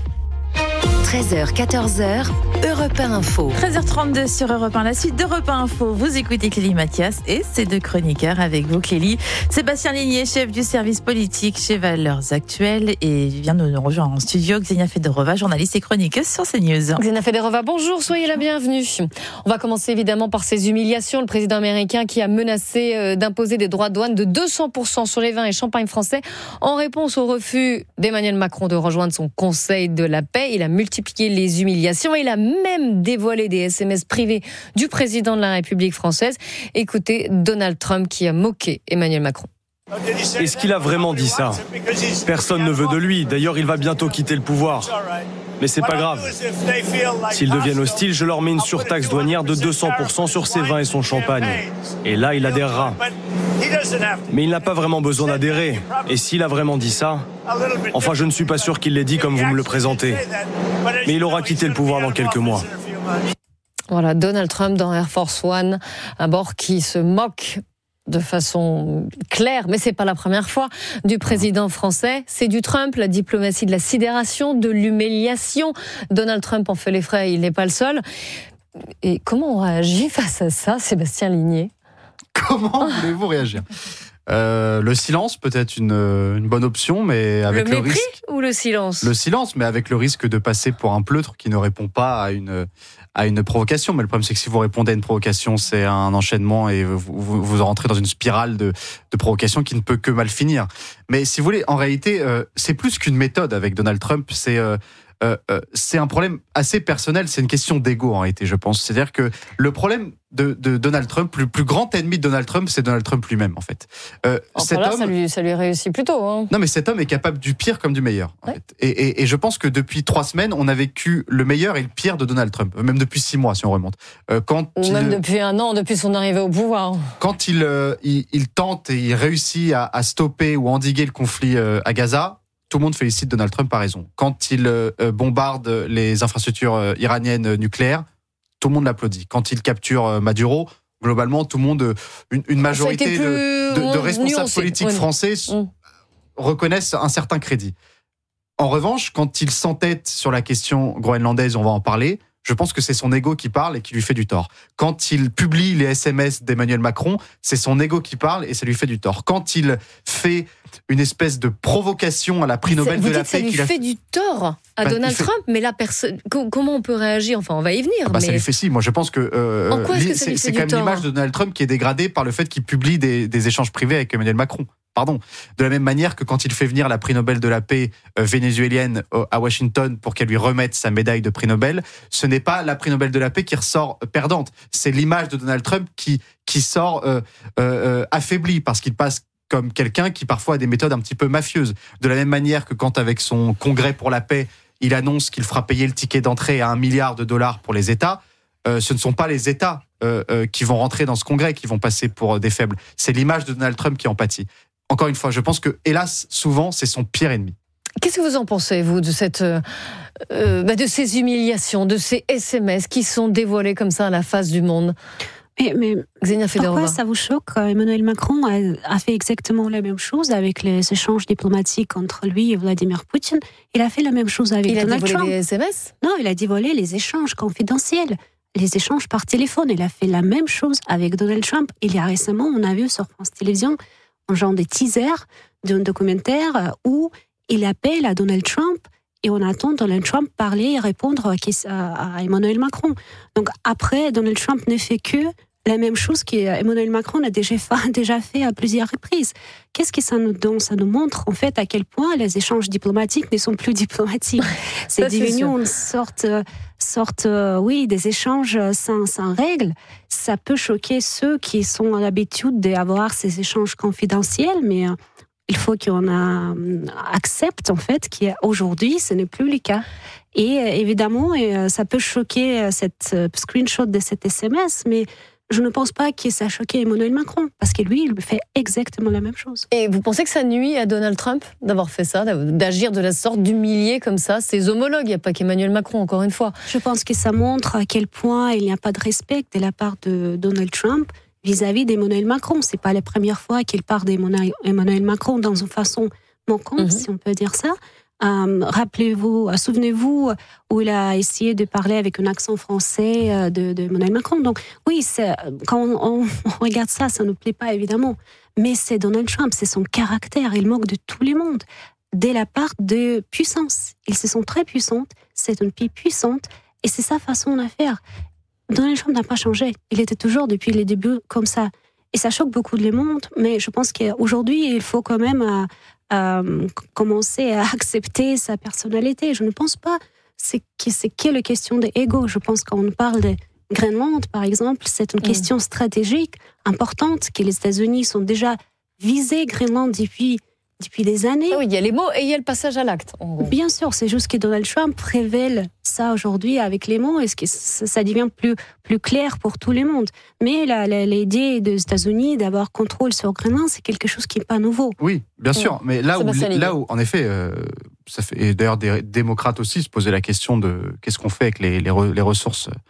treize heures, quatorze heures, Europe un Info. treize heures trente-deux sur Europe un, la suite d'Europe un Info. Vous écoutez Clélie Mathias et ses deux chroniqueurs avec vous, Clélie. Sébastien Ligné, chef du service politique chez Valeurs Actuelles, et vient de nous rejoindre en studio Xenia Fedorova, journaliste et chroniqueuse sur CNews. Xenia Fedorova, bonjour, soyez la bienvenue. On va commencer évidemment par ces humiliations. Le président américain qui a menacé d'imposer des droits de douane de deux cents pour cent sur les vins et champagnes français en réponse au refus d'Emmanuel Macron de rejoindre son Conseil de la paix. Il a multiplié les humiliations et il a même dévoilé des S M S privés du président de la République française. Écoutez Donald Trump qui a moqué Emmanuel Macron. Est-ce qu'il a vraiment dit ça ? Personne ne veut de lui. D'ailleurs, il va bientôt quitter le pouvoir. Mais c'est pas grave. S'ils deviennent hostiles, je leur mets une surtaxe douanière de deux cents pour cent sur ses vins et son champagne. Et là, il adhérera. Mais il n'a pas vraiment besoin d'adhérer. Et s'il a vraiment dit ça, enfin, je ne suis pas sûr qu'il l'ait dit comme vous me le présentez. Mais il aura quitté le pouvoir dans quelques mois. Voilà, Donald Trump dans Air Force One, à bord qui se moque de façon claire, mais c'est pas la première fois, du président français. C'est du Trump, la diplomatie de la sidération, de l'humiliation. Donald Trump en fait les frais, il n'est pas le seul. Et comment on réagit face à ça, Sébastien Ligné ? Comment voulez-vous réagir ? Euh, le silence peut être une, une bonne option, mais avec le, le risque... mépris ou le silence ? Le silence, mais avec le risque de passer pour un pleutre qui ne répond pas à une, à une provocation. Mais le problème, c'est que si vous répondez à une provocation, c'est un enchaînement et vous, vous, vous rentrez dans une spirale de, de provocation qui ne peut que mal finir. Mais si vous voulez, en réalité, euh, c'est plus qu'une méthode avec Donald Trump, c'est... Euh, Euh, euh, c'est un problème assez personnel, c'est une question d'ego en réalité, je pense. C'est-à-dire que le problème de, de Donald Trump, le plus grand ennemi de Donald Trump, c'est Donald Trump lui-même en fait. Euh, enfin, cet là, homme, ça lui, ça lui réussit plutôt. Hein. Non, mais cet homme est capable du pire comme du meilleur. En ouais. fait. et, et, et je pense que depuis trois semaines, on a vécu le meilleur et le pire de Donald Trump, même depuis six mois si on remonte. Euh, quand Ou il, même depuis un an, depuis son arrivée au pouvoir. Quand il, euh, il, il tente et il réussit à, à stopper ou endiguer le conflit euh, à Gaza, tout le monde félicite Donald Trump à raison. Quand il euh, bombarde les infrastructures euh, iraniennes nucléaires, tout le monde l'applaudit. Quand il capture euh, Maduro, globalement, tout le monde, une, une majorité de, de, de responsables nuancé. politiques ouais. français mmh. reconnaissent un certain crédit. En revanche, quand il s'entête sur la question groenlandaise, on va en parler, je pense que c'est son ego qui parle et qui lui fait du tort. Quand il publie les S M S d'Emmanuel Macron, c'est son ego qui parle et ça lui fait du tort. Quand il fait une espèce de provocation à la prix Nobel Vous de la dites paix... Ça lui qu'il a... fait du tort à bah, Donald fait... Trump, mais là, personne... comment on peut réagir ? Enfin, on va y venir. Ah bah, mais... Ça lui fait si. Moi, je pense que... Euh, en quoi est-ce que ça c'est, lui fait c'est du quand même tort ? l'image de Donald Trump qui est dégradée par le fait qu'il publie des, des échanges privés avec Emmanuel Macron. Pardon. De la même manière que quand il fait venir la prix Nobel de la paix euh, vénézuélienne euh, à Washington pour qu'elle lui remette sa médaille de prix Nobel, ce n'est pas la prix Nobel de la paix qui ressort euh, perdante. C'est l'image de Donald Trump qui, qui sort euh, euh, affaiblie parce qu'il passe comme quelqu'un qui parfois a des méthodes un petit peu mafieuses. De la même manière que quand avec son congrès pour la paix, il annonce qu'il fera payer le ticket d'entrée à un milliard de dollars pour les États, euh, ce ne sont pas les États euh, euh, qui vont rentrer dans ce congrès qui vont passer pour euh, des faibles. C'est l'image de Donald Trump qui en pâtit. Encore une fois, je pense que, hélas, souvent, c'est son pire ennemi. Qu'est-ce que vous en pensez, vous, de, cette, euh, bah, de ces humiliations, de ces S M S qui sont dévoilés comme ça à la face du monde ? Mais, mais Xenia Fedorova. Pourquoi ça vous choque ? Emmanuel Macron a, a fait exactement la même chose avec les échanges diplomatiques entre lui et Vladimir Poutine. Il a fait la même chose avec il Donald Trump. Il a dévoilé les S M S ? Non, il a dévoilé les échanges confidentiels, les échanges par téléphone. Il a fait la même chose avec Donald Trump. Il y a récemment, on a vu sur France Télévisions, un genre de teaser d'un documentaire où il appelle à Donald Trump et on attend Donald Trump parler et répondre à Emmanuel Macron. Donc après, Donald Trump ne fait que la même chose qu'Emmanuel Macron a déjà fait, déjà fait à plusieurs reprises. Qu'est-ce que ça nous donne ? Ça nous montre en fait à quel point les échanges diplomatiques ne sont plus diplomatiques. C'est ça, devenu c'est une sorte, sorte, oui, des échanges sans, sans règles. Ça peut choquer ceux qui sont à l'habitude d'avoir ces échanges confidentiels, mais il faut qu'on a, accepte en fait qu'aujourd'hui, ce n'est plus le cas. Et évidemment, ça peut choquer cette screenshot de cet S M S, mais je ne pense pas que ça a choqué Emmanuel Macron, parce que lui, il fait exactement la même chose. Et vous pensez que ça nuit à Donald Trump d'avoir fait ça, d'agir de la sorte, d'humilier comme ça ses homologues ? Il n'y a pas qu'Emmanuel Macron, encore une fois. Je pense que ça montre à quel point il n'y a pas de respect de la part de Donald Trump vis-à-vis d'Emmanuel Macron. Ce n'est pas la première fois qu'il parle d'Emmanuel Macron dans une façon manquante, mm-hmm. si on peut dire ça. Euh, rappelez-vous, euh, souvenez-vous où il a essayé de parler avec un accent français euh, de, de Emmanuel Macron. Donc oui, c'est, quand on, on, on regarde ça, ça ne nous plaît pas évidemment. Mais c'est Donald Trump, c'est son caractère. Il moque de tout le monde, dès la part de puissance. Ils se sont très puissantes. C'est une pays puissante et c'est sa façon de faire. Donald Trump n'a pas changé. Il était toujours depuis les débuts comme ça. Et ça choque beaucoup de monde. Mais je pense qu'aujourd'hui, il faut quand même euh, Euh, commencer à accepter sa personnalité. Je ne pense pas c'est que c'est que la question de l'ego. Je pense qu'on parle de Groenland, par exemple, c'est une mmh. question stratégique importante que les États-Unis sont déjà visés Groenland depuis depuis des années. Ah oui, il y a les mots et il y a le passage à l'acte. Bien sûr, c'est juste que Donald Trump révèle ça aujourd'hui avec les mots. Est-ce que ça devient plus, plus clair pour tout le monde ? Mais la, la, l'idée des États-Unis d'avoir contrôle sur Groenland, c'est quelque chose qui n'est pas nouveau. Oui, bien sûr. Ouais. Mais là où, là où, en effet, euh, ça fait, et d'ailleurs des démocrates aussi se posaient la question de qu'est-ce qu'on fait avec les, les, re, les ressources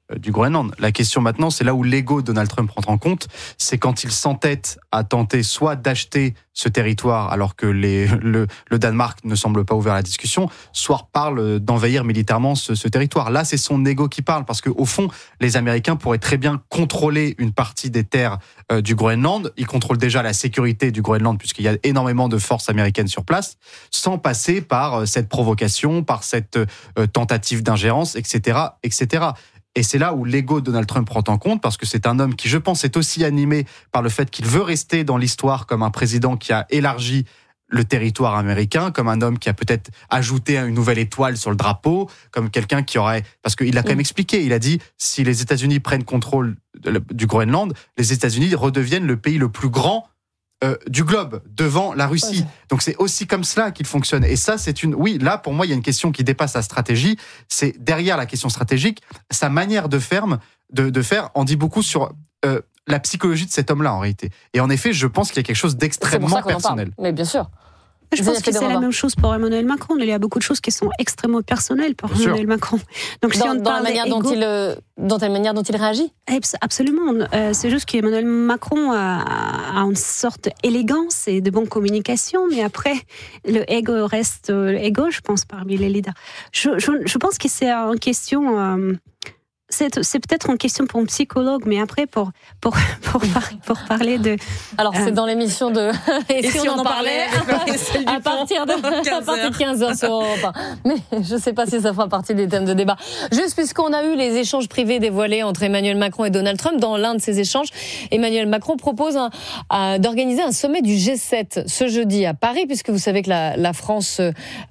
du Groenland. La question maintenant, c'est là où l'ego de Donald Trump rentre en compte, c'est quand il s'entête à tenter soit d'acheter ce territoire alors que les, le, le Danemark ne semble pas ouvert à la discussion, soit parle d'envahir militairement ce, ce territoire. Là, c'est son ego qui parle, parce qu'au fond, les Américains pourraient très bien contrôler une partie des terres euh, du Groenland. Ils contrôlent déjà la sécurité du Groenland, puisqu'il y a énormément de forces américaines sur place, sans passer par euh, cette provocation, par cette euh, tentative d'ingérence, et cetera, et cetera. Et c'est là où l'ego de Donald Trump prend en compte, parce que c'est un homme qui, je pense, est aussi animé par le fait qu'il veut rester dans l'histoire comme un président qui a élargi le territoire américain, comme un homme qui a peut-être ajouté une nouvelle étoile sur le drapeau, comme quelqu'un qui aurait... Parce qu'il a quand même expliqué, il a dit, si les États-Unis prennent contrôle du Groenland, les États-Unis redeviennent le pays le plus grand Euh, du globe, devant la Russie. Donc c'est aussi comme cela qu'il fonctionne. Et ça, c'est une... Oui, là, pour moi, il y a une question qui dépasse la stratégie. C'est derrière la question stratégique, sa manière de faire, de, de faire en dit beaucoup sur euh, la psychologie de cet homme-là, en réalité. Et en effet, je pense qu'il y a quelque chose d'extrêmement personnel. Mais bien sûr. Je pense que c'est la même chose pour Emmanuel Macron. Il y a beaucoup de choses qui sont extrêmement personnelles pour Bien Emmanuel sûr. Macron. Donc, dans, si on dans, la manière dont il, euh, dans la manière dont il réagit Absolument. Euh, c'est juste qu'Emmanuel Macron a, a une sorte d'élégance et de bonne communication, mais après, le ego reste l'ego, je pense, parmi les leaders. Je, je, je pense que c'est une question... Euh, C'est, c'est peut-être une question pour un psychologue, mais après, pour, pour, pour, par, pour parler de... Alors, c'est euh, dans l'émission de... Et, Et si, si on, on en parlait, parlait à, partir de, à partir de quinze heures sur Europe un. Mais je ne sais pas si ça fera partie des thèmes de débat. Juste puisqu'on a eu les échanges privés dévoilés entre Emmanuel Macron et Donald Trump, dans l'un de ces échanges, Emmanuel Macron propose un, un, d'organiser un sommet du G sept ce jeudi à Paris, puisque vous savez que la, la France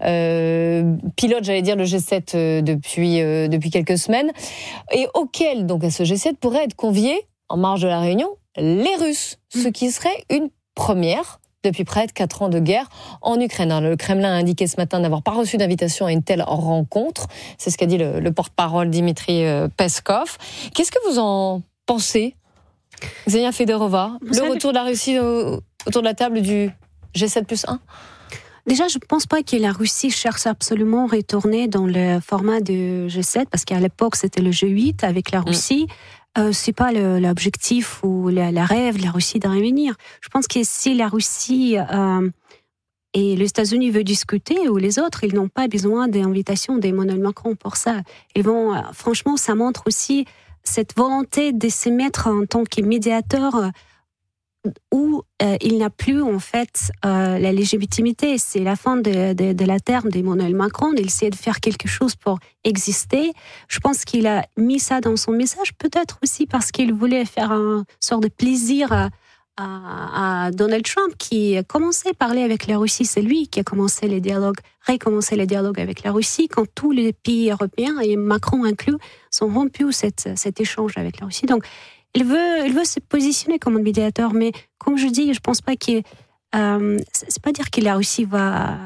euh, pilote, j'allais dire, le G sept euh, depuis, euh, depuis quelques semaines. Et auquel, donc à ce G sept, pourraient être conviés, en marge de la réunion, les Russes, mmh. ce qui serait une première depuis près de quatre ans de guerre en Ukraine. Alors, le Kremlin a indiqué ce matin n'avoir pas reçu d'invitation à une telle rencontre. C'est ce qu'a dit le, le porte-parole Dimitri Peskov. Qu'est-ce que vous en pensez, Xenia Fedorova, vous le savez... retour de la Russie au, autour de la table du G sept plus un? Déjà, je ne pense pas que la Russie cherche absolument à retourner dans le format du G sept, parce qu'à l'époque, c'était le G huit avec la Russie. Mmh. Euh, ce n'est pas le, l'objectif ou la, la rêve de la Russie de revenir. Je pense que si la Russie euh, et les États-Unis veulent discuter, ou les autres, ils n'ont pas besoin d'invitation d'Emmanuel Macron pour ça. Ils vont, euh, franchement, ça montre aussi cette volonté de se mettre en tant que médiateur euh, où euh, il n'a plus en fait euh, la légitimité. C'est la fin de, de, de la terme d'Emmanuel Macron. Il essaie de faire quelque chose pour exister. Je pense qu'il a mis ça dans son message, peut-être aussi parce qu'il voulait faire un sort de plaisir à, à, à Donald Trump, qui a commencé à parler avec la Russie. C'est lui qui a commencé les dialogues, recommencé les dialogues avec la Russie, quand tous les pays européens, et Macron inclus, sont rompus cette, cet échange avec la Russie. Donc, Il veut, il veut se positionner comme un médiateur, mais comme je dis, je ne pense pas qu'il... Euh, c'est pas dire que la Russie va,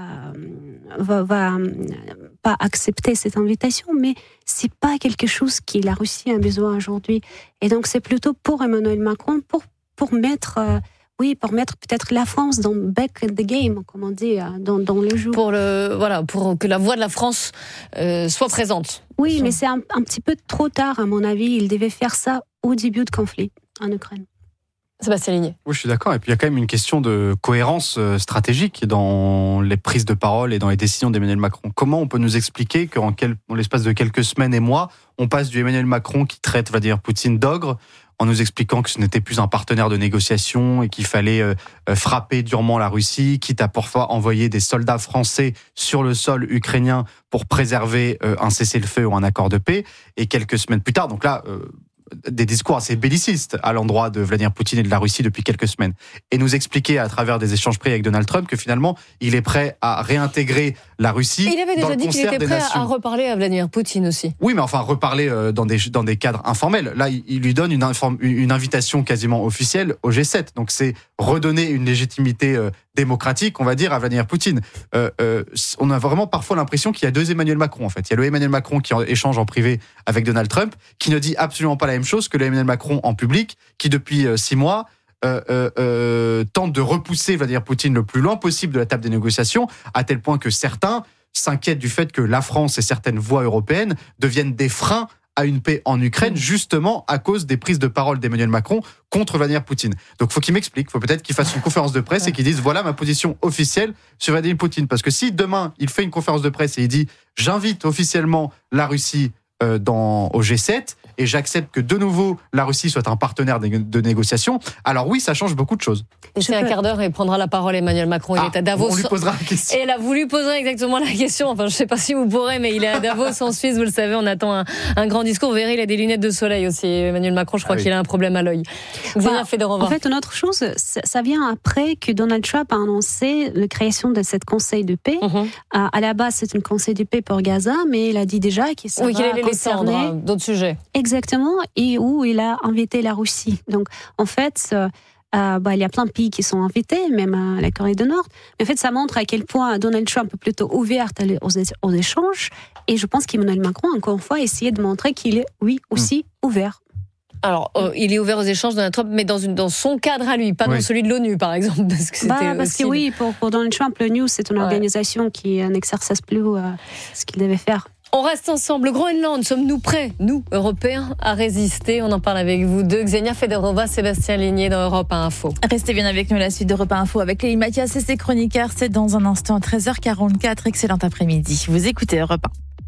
va, va pas accepter cette invitation, mais c'est pas quelque chose que la Russie a besoin aujourd'hui. Et donc c'est plutôt pour Emmanuel Macron, pour, pour mettre... Euh, Oui, pour mettre peut-être la France dans back in the game, comme on dit, dans, dans le jeu. Pour, le, voilà, pour que la voix de la France euh, soit présente. Oui, mais c'est un, un petit peu trop tard, à mon avis. Il devait faire ça au début du conflit en Ukraine. Sébastien Ligné. Oui, je suis d'accord. Et puis il y a quand même une question de cohérence stratégique dans les prises de parole et dans les décisions d'Emmanuel Macron. Comment on peut nous expliquer qu'en quel, en l'espace de quelques semaines et mois, on passe du Emmanuel Macron qui traite Vladimir Poutine d'ogre, en nous expliquant que ce n'était plus un partenaire de négociation et qu'il fallait euh, frapper durement la Russie, quitte à parfois envoyer des soldats français sur le sol ukrainien pour préserver euh, un cessez-le-feu ou un accord de paix. Et quelques semaines plus tard, donc là, euh, des discours assez bellicistes à l'endroit de Vladimir Poutine et de la Russie depuis quelques semaines. Et nous expliquer à travers des échanges pris avec Donald Trump que finalement, il est prêt à réintégrer la Russie. Et il avait déjà dit qu'il était prêt à reparler à Vladimir Poutine aussi. Oui, mais enfin, reparler dans des, dans des cadres informels. Là, il lui donne une, inform, une invitation quasiment officielle au G sept. Donc, c'est redonner une légitimité euh, démocratique, on va dire, à Vladimir Poutine. Euh, euh, on a vraiment parfois l'impression qu'il y a deux Emmanuel Macron, en fait. Il y a le Emmanuel Macron qui échange en privé avec Donald Trump, qui ne dit absolument pas la même chose que le Emmanuel Macron en public, qui depuis euh, six mois Euh, euh, euh, tente de repousser Vladimir Poutine le plus loin possible de la table des négociations, à tel point que certains s'inquiètent du fait que la France et certaines voix européennes deviennent des freins à une paix en Ukraine, justement à cause des prises de parole d'Emmanuel Macron contre Vladimir Poutine. Donc il faut qu'il m'explique, il faut peut-être qu'il fasse une conférence de presse et qu'il dise voilà ma position officielle sur Vladimir Poutine. Parce que si demain il fait une conférence de presse et il dit j'invite officiellement la Russie euh, dans, au G sept et j'accepte que de nouveau la Russie soit un partenaire de, de négociation, alors oui, ça change beaucoup de choses. C'est un quart d'heure et prendra la parole Emmanuel Macron. Il ah, est à Davos. On lui posera la question. Et là, vous lui poserez exactement la question. Enfin, je ne sais pas si vous pourrez, mais il est à Davos en Suisse. Vous le savez, on attend un, un grand discours. Vous verrez, il a des lunettes de soleil aussi. Emmanuel Macron, je crois ah oui. qu'il a un problème à l'œil. Bah, en fait, une autre chose, ça vient après que Donald Trump a annoncé la création de cette conseil de paix. Mm-hmm. À, à la base, c'est un conseil de paix pour Gaza, mais il a dit déjà qu'il ça oui, va qu'il allait concerner laisser d'autres sujets. Exactement, et où il a invité la Russie. Donc, en fait, euh, euh, bah, il y a plein de pays qui sont invités, même euh, la Corée du Nord. Mais en fait, ça montre à quel point Donald Trump est plutôt ouvert aux, aux échanges. Et je pense qu'Emmanuel Macron, encore une fois, a essayé de montrer qu'il est, oui, aussi mmh. ouvert. Alors, euh, il est ouvert aux échanges Donald Trump, mais dans, une, dans son cadre à lui, pas oui. dans celui de l'ONU, par exemple. Parce que, bah, parce que oui, pour, pour Donald Trump, l'ONU, c'est une ouais. organisation qui n'exerce plus euh, ce qu'il devait faire. On reste ensemble. Le Groenland, sommes-nous prêts, nous, Européens, à résister? On en parle avec vous deux. Xenia Federova, Sébastien Ligné dans Europe un Info. Restez bien avec nous, la suite d'Europe un Info avec Lélie Mathias et ses chroniqueurs. C'est dans un instant à treize heures quarante-quatre. Excellent après-midi. Vous écoutez Europe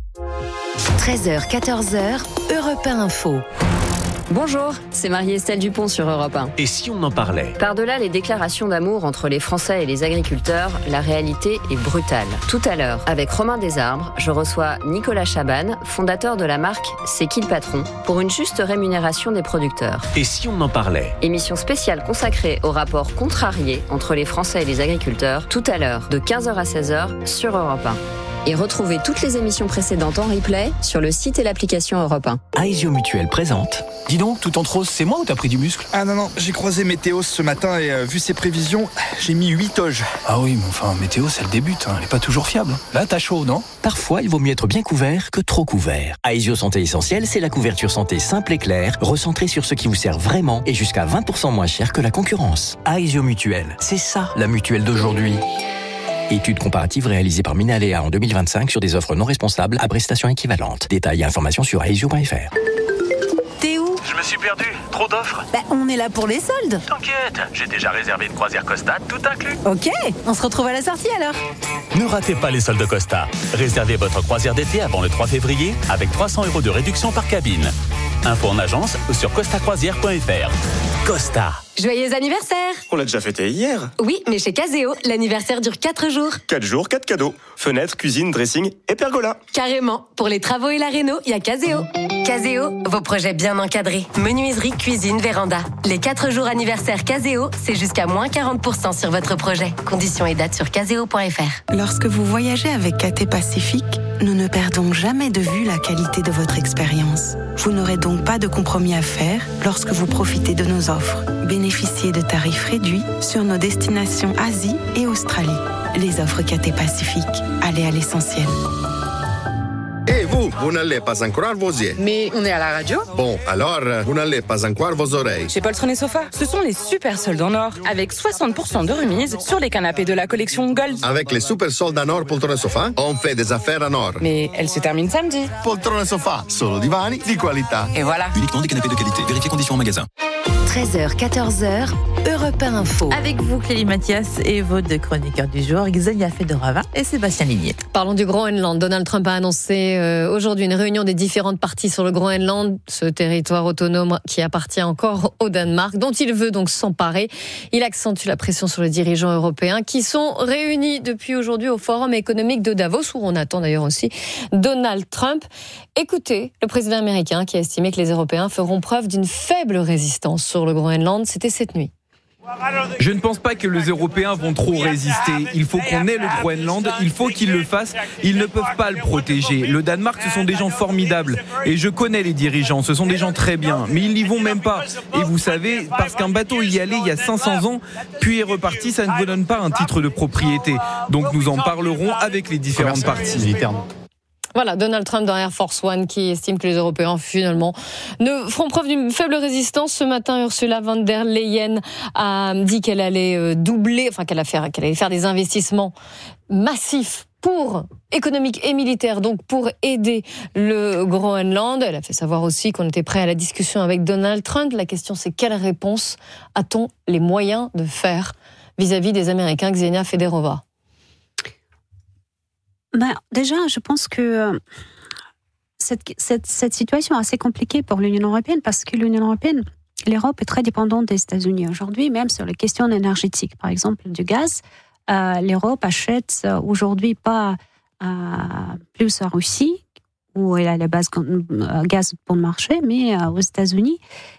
un. treize heures, quatorze heures, Europe un Info. Bonjour, c'est Marie-Estelle Dupont sur Europe un. Et si on en parlait? Par-delà les déclarations d'amour entre les Français et les agriculteurs, la réalité est brutale. Tout à l'heure, avec Romain Desarbres, je reçois Nicolas Chaban, fondateur de la marque C'est qui le patron, pour une juste rémunération des producteurs. Et si on en parlait? Émission spéciale consacrée au rapport contrarié entre les Français et les agriculteurs, tout à l'heure, de quinze heures à seize heures, sur Europe un. Et retrouvez toutes les émissions précédentes en replay sur le site et l'application Europe un. Aesio Mutuel présente. Dis donc, tout en rose, c'est moi ou t'as pris du muscle? Ah non, non, j'ai croisé Météo ce matin et euh, vu ses prévisions, j'ai mis huit toges. Ah oui, mais enfin, Météo, elle débute, hein, elle est pas toujours fiable. Là, t'as chaud, non? Parfois, il vaut mieux être bien couvert que trop couvert. Aesio Santé Essentielle, c'est la couverture santé simple et claire, recentrée sur ce qui vous sert vraiment et jusqu'à vingt pour cent moins cher que la concurrence. Aesio Mutuel, c'est ça, la mutuelle d'aujourd'hui. Étude comparative réalisée par Minalea en deux mille vingt-cinq sur des offres non responsables à prestations équivalentes. Détails et informations sur aesio point f r. T'es où? Je me suis perdu. Trop d'offres. Bah, on est là pour les soldes. T'inquiète, j'ai déjà réservé une croisière Costa, tout inclus. Ok, on se retrouve à la sortie alors. Ne ratez pas les soldes Costa. Réservez votre croisière d'été avant le trois février avec trois cents euros de réduction par cabine. Info en agence ou sur costa croisière point f r. Costa. Joyeux anniversaire! On l'a déjà fêté hier. Oui, mais chez Caseo, l'anniversaire dure quatre jours. quatre jours, quatre cadeaux. Fenêtre, cuisine, dressing et pergola. Carrément. Pour les travaux et la réno, il y a Caseo. Caseo, vos projets bien encadrés. Menuiserie, cuisine, véranda. Les quatre jours anniversaire Caseo, c'est jusqu'à moins quarante pour cent sur votre projet. Conditions et dates sur caseo point f r. Lorsque vous voyagez avec Cathay Pacifique, nous ne perdons jamais de vue la qualité de votre expérience. Vous n'aurez donc pas de compromis à faire lorsque vous profitez de nos offres. Bénéficiez de tarifs réduits sur nos destinations Asie et Australie. Les offres Cathay Pacifique. Allez à l'essentiel. Et vous, vous n'allez pas encore vos yeux. Mais on est à la radio. Bon, alors, vous n'allez pas encore vos oreilles. Chez Poltron et Sofa, ce sont les super soldes en or, avec soixante pour cent de remise sur les canapés de la collection Gold. Avec les super soldes en or Poltron et Sofa, on fait des affaires en or. Mais elle se termine samedi. Poltron et Sofa, solo divani di qualità. Et voilà. Uniquement des canapés de qualité. Vérifiez conditions en magasin. treize heures, quatorze heures, Europe un Info. Avec vous, Clélie Mathias, et vos deux chroniqueurs du jour, Xenia Federova et Sébastien Ligné. Parlons du Groenland. Donald Trump a annoncé euh, aujourd'hui une réunion des différentes parties sur le Groenland, ce territoire autonome qui appartient encore au Danemark, dont il veut donc s'emparer. Il accentue la pression sur les dirigeants européens qui sont réunis depuis aujourd'hui au Forum économique de Davos, où on attend d'ailleurs aussi Donald Trump. Écoutez, le président américain qui a estimé que les Européens feront preuve d'une faible résistance sur le Groenland, c'était cette nuit. Je ne pense pas que les Européens vont trop résister. Il faut qu'on ait le Groenland, il faut qu'ils le fassent. Ils ne peuvent pas le protéger. Le Danemark, ce sont des gens formidables. Et je connais les dirigeants, ce sont des gens très bien. Mais ils n'y vont même pas. Et vous savez, parce qu'un bateau y allait il y a cinq cents ans, puis est reparti, ça ne vous donne pas un titre de propriété. Donc nous en parlerons avec les différentes parties. Voilà, Donald Trump dans Air Force One qui estime que les Européens finalement ne feront preuve d'une faible résistance. Ce matin, Ursula von der Leyen a dit qu'elle allait doubler, enfin qu'elle allait faire, qu'elle allait faire des investissements massifs pour économique et militaire, donc pour aider le Groenland. Elle a fait savoir aussi qu'on était prêt à la discussion avec Donald Trump. La question, c'est quelle réponse a-t-on les moyens de faire vis-à-vis des Américains? Ksenia Federova. Ben, déjà, je pense que cette, cette, cette situation est assez compliquée pour l'Union européenne parce que l'Union européenne, l'Europe est très dépendante des États-Unis aujourd'hui, même sur les questions énergétiques, par exemple du gaz. Euh, L'Europe achète aujourd'hui pas euh, plus à Russie, où elle a la base euh, gaz pour le marché, mais euh, aux États-Unis,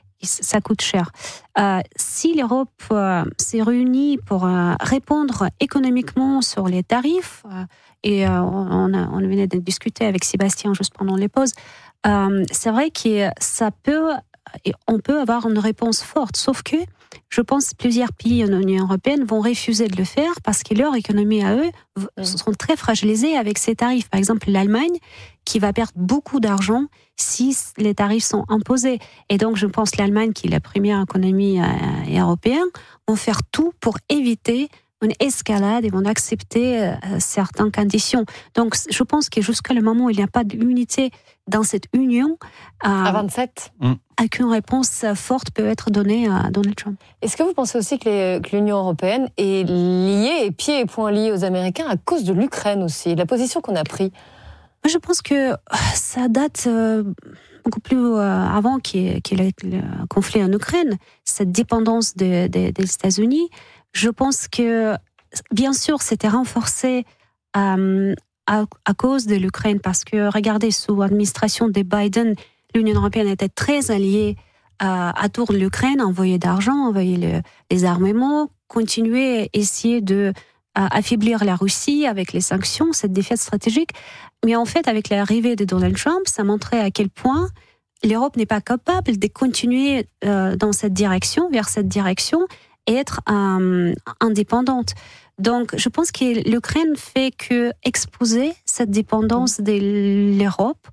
ça coûte cher. Euh, si l'Europe euh, s'est réunie pour euh, répondre économiquement sur les tarifs, euh, et euh, on, a, on venait de discuter avec Sébastien juste pendant les pauses, euh, c'est vrai que ça peut, on peut avoir une réponse forte, sauf que je pense que plusieurs pays de l'Union européenne vont refuser de le faire parce que leur économie à eux sont très fragilisées avec ces tarifs. Par exemple, l'Allemagne qui va perdre beaucoup d'argent si les tarifs sont imposés. Et donc, je pense que l'Allemagne, qui est la première économie euh, européenne, vont faire tout pour éviter une escalade et vont accepter euh, certaines conditions. Donc, je pense que jusqu'à le moment où il n'y a pas d'unité dans cette union, euh, à vingt-sept, mmh. qu'une réponse forte peut être donnée à Donald Trump. Est-ce que vous pensez aussi que, les, que l'Union européenne est liée, et pieds et poings liés aux Américains à cause de l'Ukraine aussi, la position qu'on a prise? Je pense que ça date euh, beaucoup plus euh, avant qu'il y ait, qu'il y ait le conflit en Ukraine, cette dépendance de, de, des États-Unis. Je pense que, bien sûr, c'était renforcé euh, à, à cause de l'Ukraine, parce que, regardez, sous l'administration de Biden, l'Union européenne était très alliée euh, autour de l'Ukraine, envoyer d'argent, envoyer le, les armements, continuer à essayer de euh, affaiblir la Russie avec les sanctions, cette défaite stratégique. Mais en fait, avec l'arrivée de Donald Trump, ça montrait à quel point l'Europe n'est pas capable de continuer euh, dans cette direction, vers cette direction, et être euh, indépendante. Donc, je pense que l'Ukraine fait que exposer cette dépendance de l'Europe,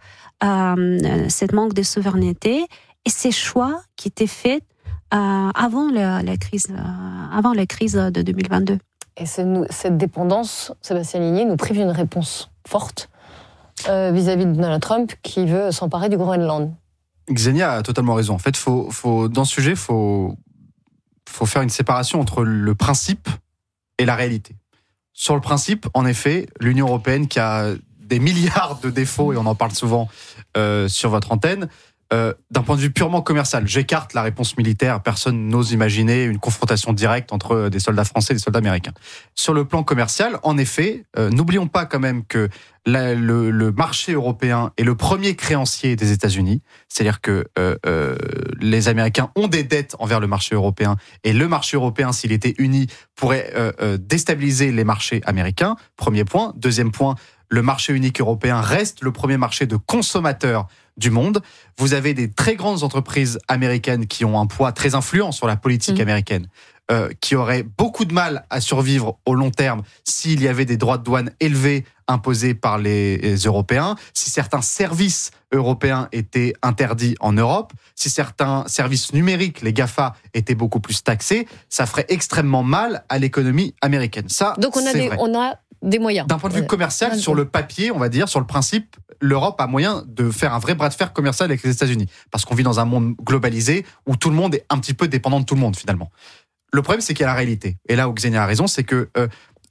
euh, cette manque de souveraineté, et ces choix qui étaient faits euh, avant la, la crise, euh, avant la crise de deux mille vingt-deux. Et cette dépendance, Sébastien Ligné, nous prive d'une réponse forte euh, vis-à-vis de Donald Trump qui veut s'emparer du Groenland. Xenia a totalement raison. En fait, faut, faut, dans ce sujet, il faut, faut faire une séparation entre le principe et la réalité. Sur le principe, en effet, l'Union européenne qui a des milliards de défauts, et on en parle souvent euh, sur votre antenne, euh, d'un point de vue purement commercial, j'écarte la réponse militaire, personne n'ose imaginer une confrontation directe entre des soldats français et des soldats américains. Sur le plan commercial, en effet, euh, n'oublions pas quand même que la, le, le marché européen est le premier créancier des États-Unis, c'est-à-dire que euh, euh, les Américains ont des dettes envers le marché européen, et le marché européen, s'il était uni, pourrait euh, euh, déstabiliser les marchés américains, premier point. Deuxième point, le marché unique européen reste le premier marché de consommateurs du monde. Vous avez des très grandes entreprises américaines qui ont un poids très influent sur la politique mmh. américaine, euh, qui auraient beaucoup de mal à survivre au long terme s'il y avait des droits de douane élevés imposés par les, les Européens, si certains services européens étaient interdits en Europe, si certains services numériques, les GAFA, étaient beaucoup plus taxés, ça ferait extrêmement mal à l'économie américaine. Ça, Donc on a, c'est des, vrai. on a des moyens. D'un point de vue commercial, sur le papier, on va dire, sur le principe, l'Europe a moyen de faire un vrai bras de fer commercial avec les États-Unis. Parce qu'on vit dans un monde globalisé où tout le monde est un petit peu dépendant de tout le monde, finalement. Le problème, c'est qu'il y a la réalité. Et là où Xenia a raison, c'est que euh,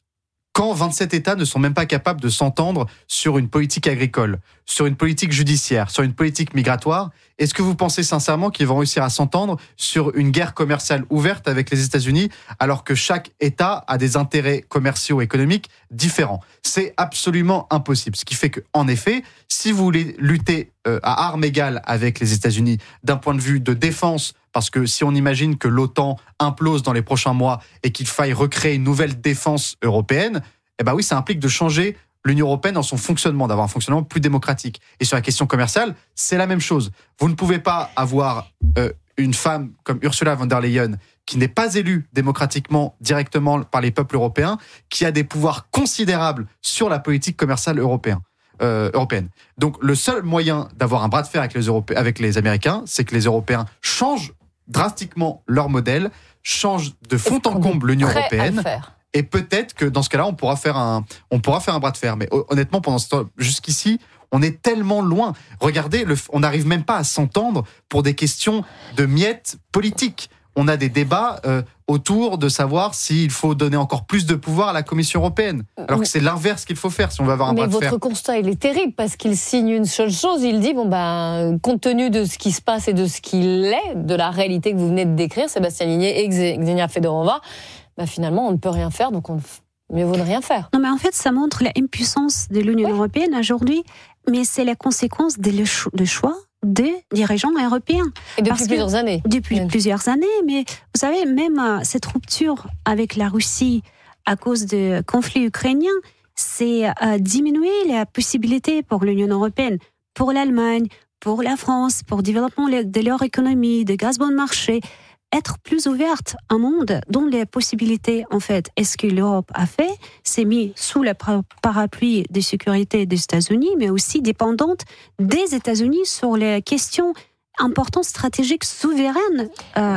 quand vingt-sept États ne sont même pas capables de s'entendre sur une politique agricole, sur une politique judiciaire, sur une politique migratoire, est-ce que vous pensez sincèrement qu'ils vont réussir à s'entendre sur une guerre commerciale ouverte avec les États-Unis, alors que chaque État a des intérêts commerciaux et économiques différents? C'est absolument impossible. Ce qui fait qu'en effet, si vous voulez lutter euh, à armes égales avec les États-Unis d'un point de vue de défense, parce que si on imagine que l'OTAN implose dans les prochains mois et qu'il faille recréer une nouvelle défense européenne, eh ben oui, ça implique de changer l'Union européenne dans son fonctionnement, d'avoir un fonctionnement plus démocratique. Et sur la question commerciale, c'est la même chose. Vous ne pouvez pas avoir euh, une femme comme Ursula von der Leyen, qui n'est pas élue démocratiquement directement par les peuples européens, qui a des pouvoirs considérables sur la politique commerciale européenne. Euh, européenne. Donc le seul moyen d'avoir un bras de fer avec les, Europé- avec les Américains, c'est que les Européens changent drastiquement leur modèle, changent de fond en comble l'Union européenne. Et peut-être que dans ce cas-là, on pourra faire un, on pourra faire un bras de fer. Mais honnêtement, pendant ce temps, jusqu'ici, on est tellement loin. Regardez, le, on n'arrive même pas à s'entendre pour des questions de miettes politiques. On a des débats euh, autour de savoir s'il faut donner encore plus de pouvoir à la Commission européenne. Alors que c'est l'inverse qu'il faut faire si on veut avoir un Mais bras de fer. votre constat, il est terrible parce qu'il signe une seule chose. Il dit, bon ben, compte tenu de ce qui se passe et de ce qu'il est, de la réalité que vous venez de décrire, Sébastien Ligné et Ksenia Fedorova, ben finalement, on ne peut rien faire, donc on mieux vaut ne rien faire. Non, mais en fait, ça montre l'impuissance de l'Union ouais. européenne aujourd'hui, mais c'est la conséquence du choix des dirigeants européens. Et depuis plusieurs années. Depuis oui. plusieurs années, mais vous savez, même euh, cette rupture avec la Russie à cause du conflit ukrainien, c'est euh, diminuer la possibilité pour l'Union européenne, pour l'Allemagne, pour la France, pour le développement de leur économie, de gaz bon marché, être plus ouverte à un monde dont les possibilités, en fait, est-ce que l'Europe a fait, s'est mis sous le parapluie de sécurité des États-Unis, mais aussi dépendante des États-Unis sur les questions importantes, stratégiques, souveraines. Euh,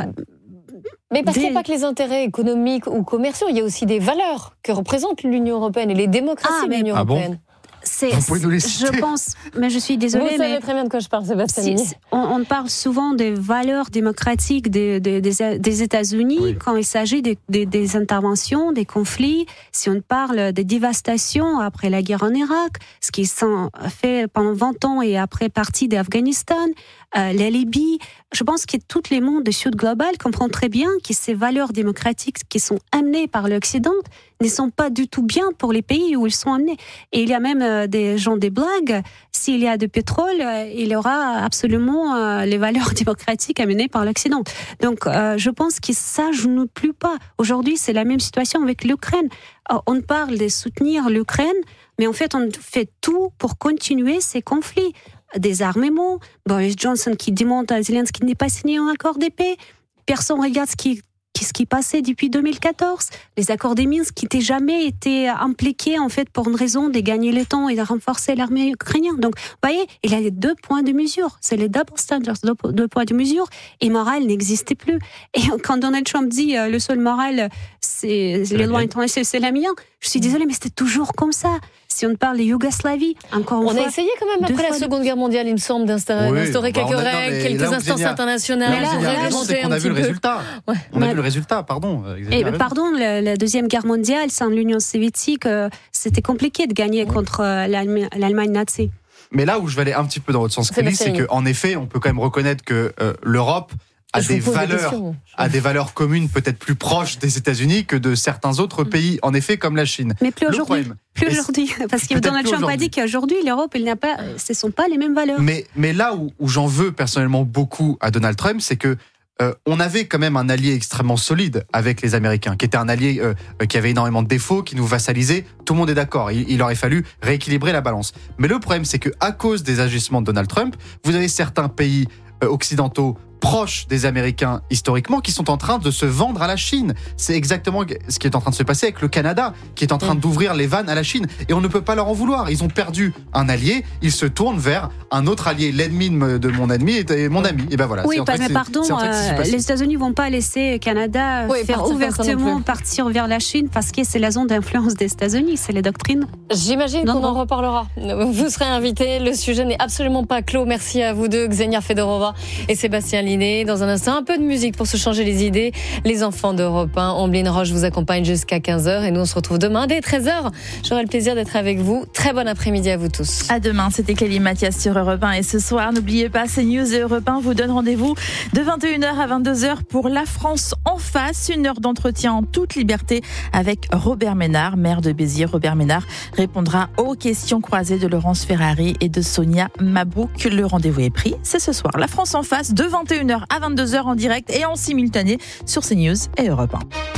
mais parce des... qu'il n'y a pas que les intérêts économiques ou commerciaux, il y a aussi des valeurs que représente l'Union européenne et les démocraties ah, de l'Union ah européenne. Bon C'est, je pense, mais je suis désolée. Vous mais savez très bien de quoi je parle, Sébastien. Si, si, on, on parle souvent des valeurs démocratiques des, des, des, des États-Unis oui. quand il s'agit des, des, des interventions, des conflits. Si on parle des dévastations après la guerre en Irak, ce qui s'est fait pendant vingt ans et après partie d'Afghanistan, euh, la Libye. Je pense que tous les mondes du Sud global comprennent très bien que ces valeurs démocratiques qui sont amenées par l'Occident ne sont pas du tout bien pour les pays où ils sont amenés. Et il y a même euh, des gens des blagues. S'il y a du pétrole, euh, il y aura absolument euh, les valeurs démocratiques amenées par l'Occident. Donc, euh, je pense que ça, je ne plus pas. Aujourd'hui, c'est la même situation avec l'Ukraine. Euh, on parle de soutenir l'Ukraine, mais en fait, on fait tout pour continuer ces conflits. Des armements, Boris Johnson qui demande à Zelensky qui n'est pas signé un accord de paix. Personne ne regarde ce qui Qu'est-ce qui passait depuis deux mille quatorze? Les accords de Minsk qui n'étaient jamais été impliqués en fait pour une raison de gagner le temps et de renforcer l'armée ukrainienne. Donc, vous voyez, il y a les deux points de mesure. C'est les double standards, deux points de mesure. Et morale n'existait plus. Et quand Donald Trump dit euh, le seul moral, c'est, c'est les lois internationales, c'est la mienne. Je suis désolée, mais c'était toujours comme ça. Si on parle de Yougoslavie, encore une on fois... On a essayé quand même, après la Seconde Guerre mondiale, il me semble, d'instaurer, oui, d'instaurer bah quelques règles, quelques instances a... internationales. Mais là, là, là c'est qu'on a vu le résultat. Ouais. On a vu le résultat, pardon. Et pardon, la, la Deuxième Guerre mondiale, sans l'Union soviétique, euh, c'était compliqué de gagner oui. contre euh, l'Allemagne, l'Allemagne nazie. Mais là où je vais aller un petit peu dans votre sens, Kelly, c'est qu'en effet, on peut quand même reconnaître que euh, l'Europe a des valeurs, des a des valeurs communes peut-être plus proches des États-Unis que de certains autres pays, en effet, comme la Chine. Mais plus aujourd'hui. Plus aujourd'hui, parce que Donald Trump a dit qu'aujourd'hui, l'Europe, il n'a pas, ce ne sont pas les mêmes valeurs. Mais, mais là où, où j'en veux personnellement beaucoup à Donald Trump, c'est que Euh, on avait quand même un allié extrêmement solide avec les Américains, qui était un allié euh, qui avait énormément de défauts, qui nous vassalisait. Tout le monde est d'accord. Il, il aurait fallu rééquilibrer la balance. Mais le problème, c'est que à cause des agissements de Donald Trump, vous avez certains pays euh, occidentaux proches des Américains historiquement qui sont en train de se vendre à la Chine. C'est exactement ce qui est en train de se passer avec le Canada, qui est en train d'ouvrir les vannes à la Chine. Et on ne peut pas leur en vouloir. Ils ont perdu un allié, ils se tournent vers un autre allié. L'ennemi de mon ennemi est mon ami. Et ben voilà. Oui, mais pardon, euh, les États-Unis vont pas laisser le Canada oui, faire ouvertement partir vers la Chine parce que c'est la zone d'influence des États-Unis, c'est les doctrines. J'imagine non, qu'on non. en reparlera. Vous serez invités. Le sujet n'est absolument pas clos. Merci à vous deux, Ksenia Fedorova et Sébastien Ligné. Dans un instant, un peu de musique pour se changer les idées. Les enfants d'Europe un, Omblin Roche vous accompagne jusqu'à quinze heures et nous on se retrouve demain dès treize heures. J'aurai le plaisir d'être avec vous. Très bon après-midi à vous tous. À demain, c'était Kelly Mathias sur Europe un et ce soir, n'oubliez pas, CNews et Europe un vous donnent rendez-vous de vingt et une heures à vingt-deux heures pour La France en face. Une heure d'entretien en toute liberté avec Robert Ménard, maire de Béziers. Robert Ménard répondra aux questions croisées de Laurence Ferrari et de Sonia Mabrouk. Le rendez-vous est pris, c'est ce soir. La France en face de vingt et une heures à vingt-deux heures en direct et en simultané sur CNews et Europe un.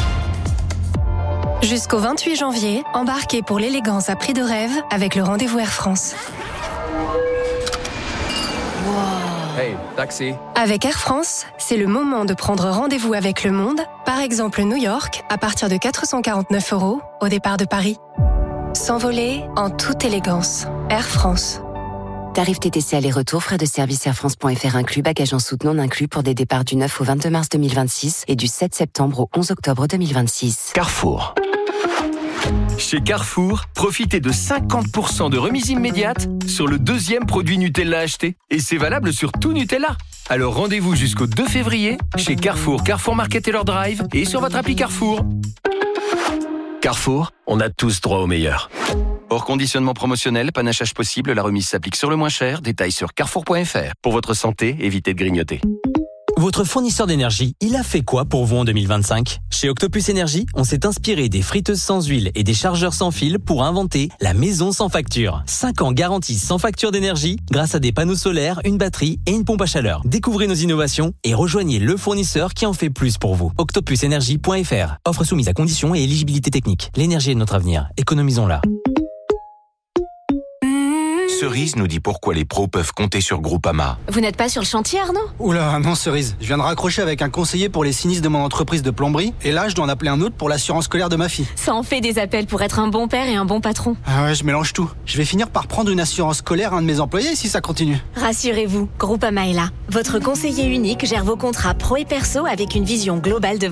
Jusqu'au vingt-huit janvier, embarquez pour l'élégance à prix de rêve avec le rendez-vous Air France. Wow. Hey, taxi. Avec Air France, c'est le moment de prendre rendez-vous avec le monde. Par exemple, New York, à partir de quatre cent quarante-neuf euros au départ de Paris. S'envoler en toute élégance. Air France. Tarif T T C aller-retour, frais de service airfrance.fr inclus, bagages en soute non inclus pour des départs du neuf au vingt-deux mars deux mille vingt-six et du sept septembre au onze octobre deux mille vingt-six. Carrefour. Chez Carrefour, profitez de cinquante pour cent de remise immédiate sur le deuxième produit Nutella acheté. Et c'est valable sur tout Nutella. Alors rendez-vous jusqu'au deux février chez Carrefour, Carrefour Market et leur Drive et sur votre appli Carrefour. Carrefour, on a tous droit au meilleur. Hors conditionnement promotionnel, panachage possible, la remise s'applique sur le moins cher. Détails sur carrefour point f r. Pour votre santé, évitez de grignoter. Votre fournisseur d'énergie, il a fait quoi pour vous en deux mille vingt-cinq ? Chez Octopus Énergie, on s'est inspiré des friteuses sans huile et des chargeurs sans fil pour inventer la maison sans facture. cinq ans garantie sans facture d'énergie grâce à des panneaux solaires, une batterie et une pompe à chaleur. Découvrez nos innovations et rejoignez le fournisseur qui en fait plus pour vous. octopus énergie point f r. Offre soumise à conditions et éligibilité technique. L'énergie est notre avenir. Économisons-la. Cerise nous dit pourquoi les pros peuvent compter sur Groupama. Vous n'êtes pas sur le chantier, Arnaud ? Oula, non Cerise. Je viens de raccrocher avec un conseiller pour les sinistres de mon entreprise de plomberie et là, je dois en appeler un autre pour l'assurance scolaire de ma fille. Ça en fait des appels pour être un bon père et un bon patron. Ah ouais, je mélange tout. Je vais finir par prendre une assurance scolaire à un de mes employés si ça continue. Rassurez-vous, Groupama est là. Votre conseiller unique gère vos contrats pro et perso avec une vision globale de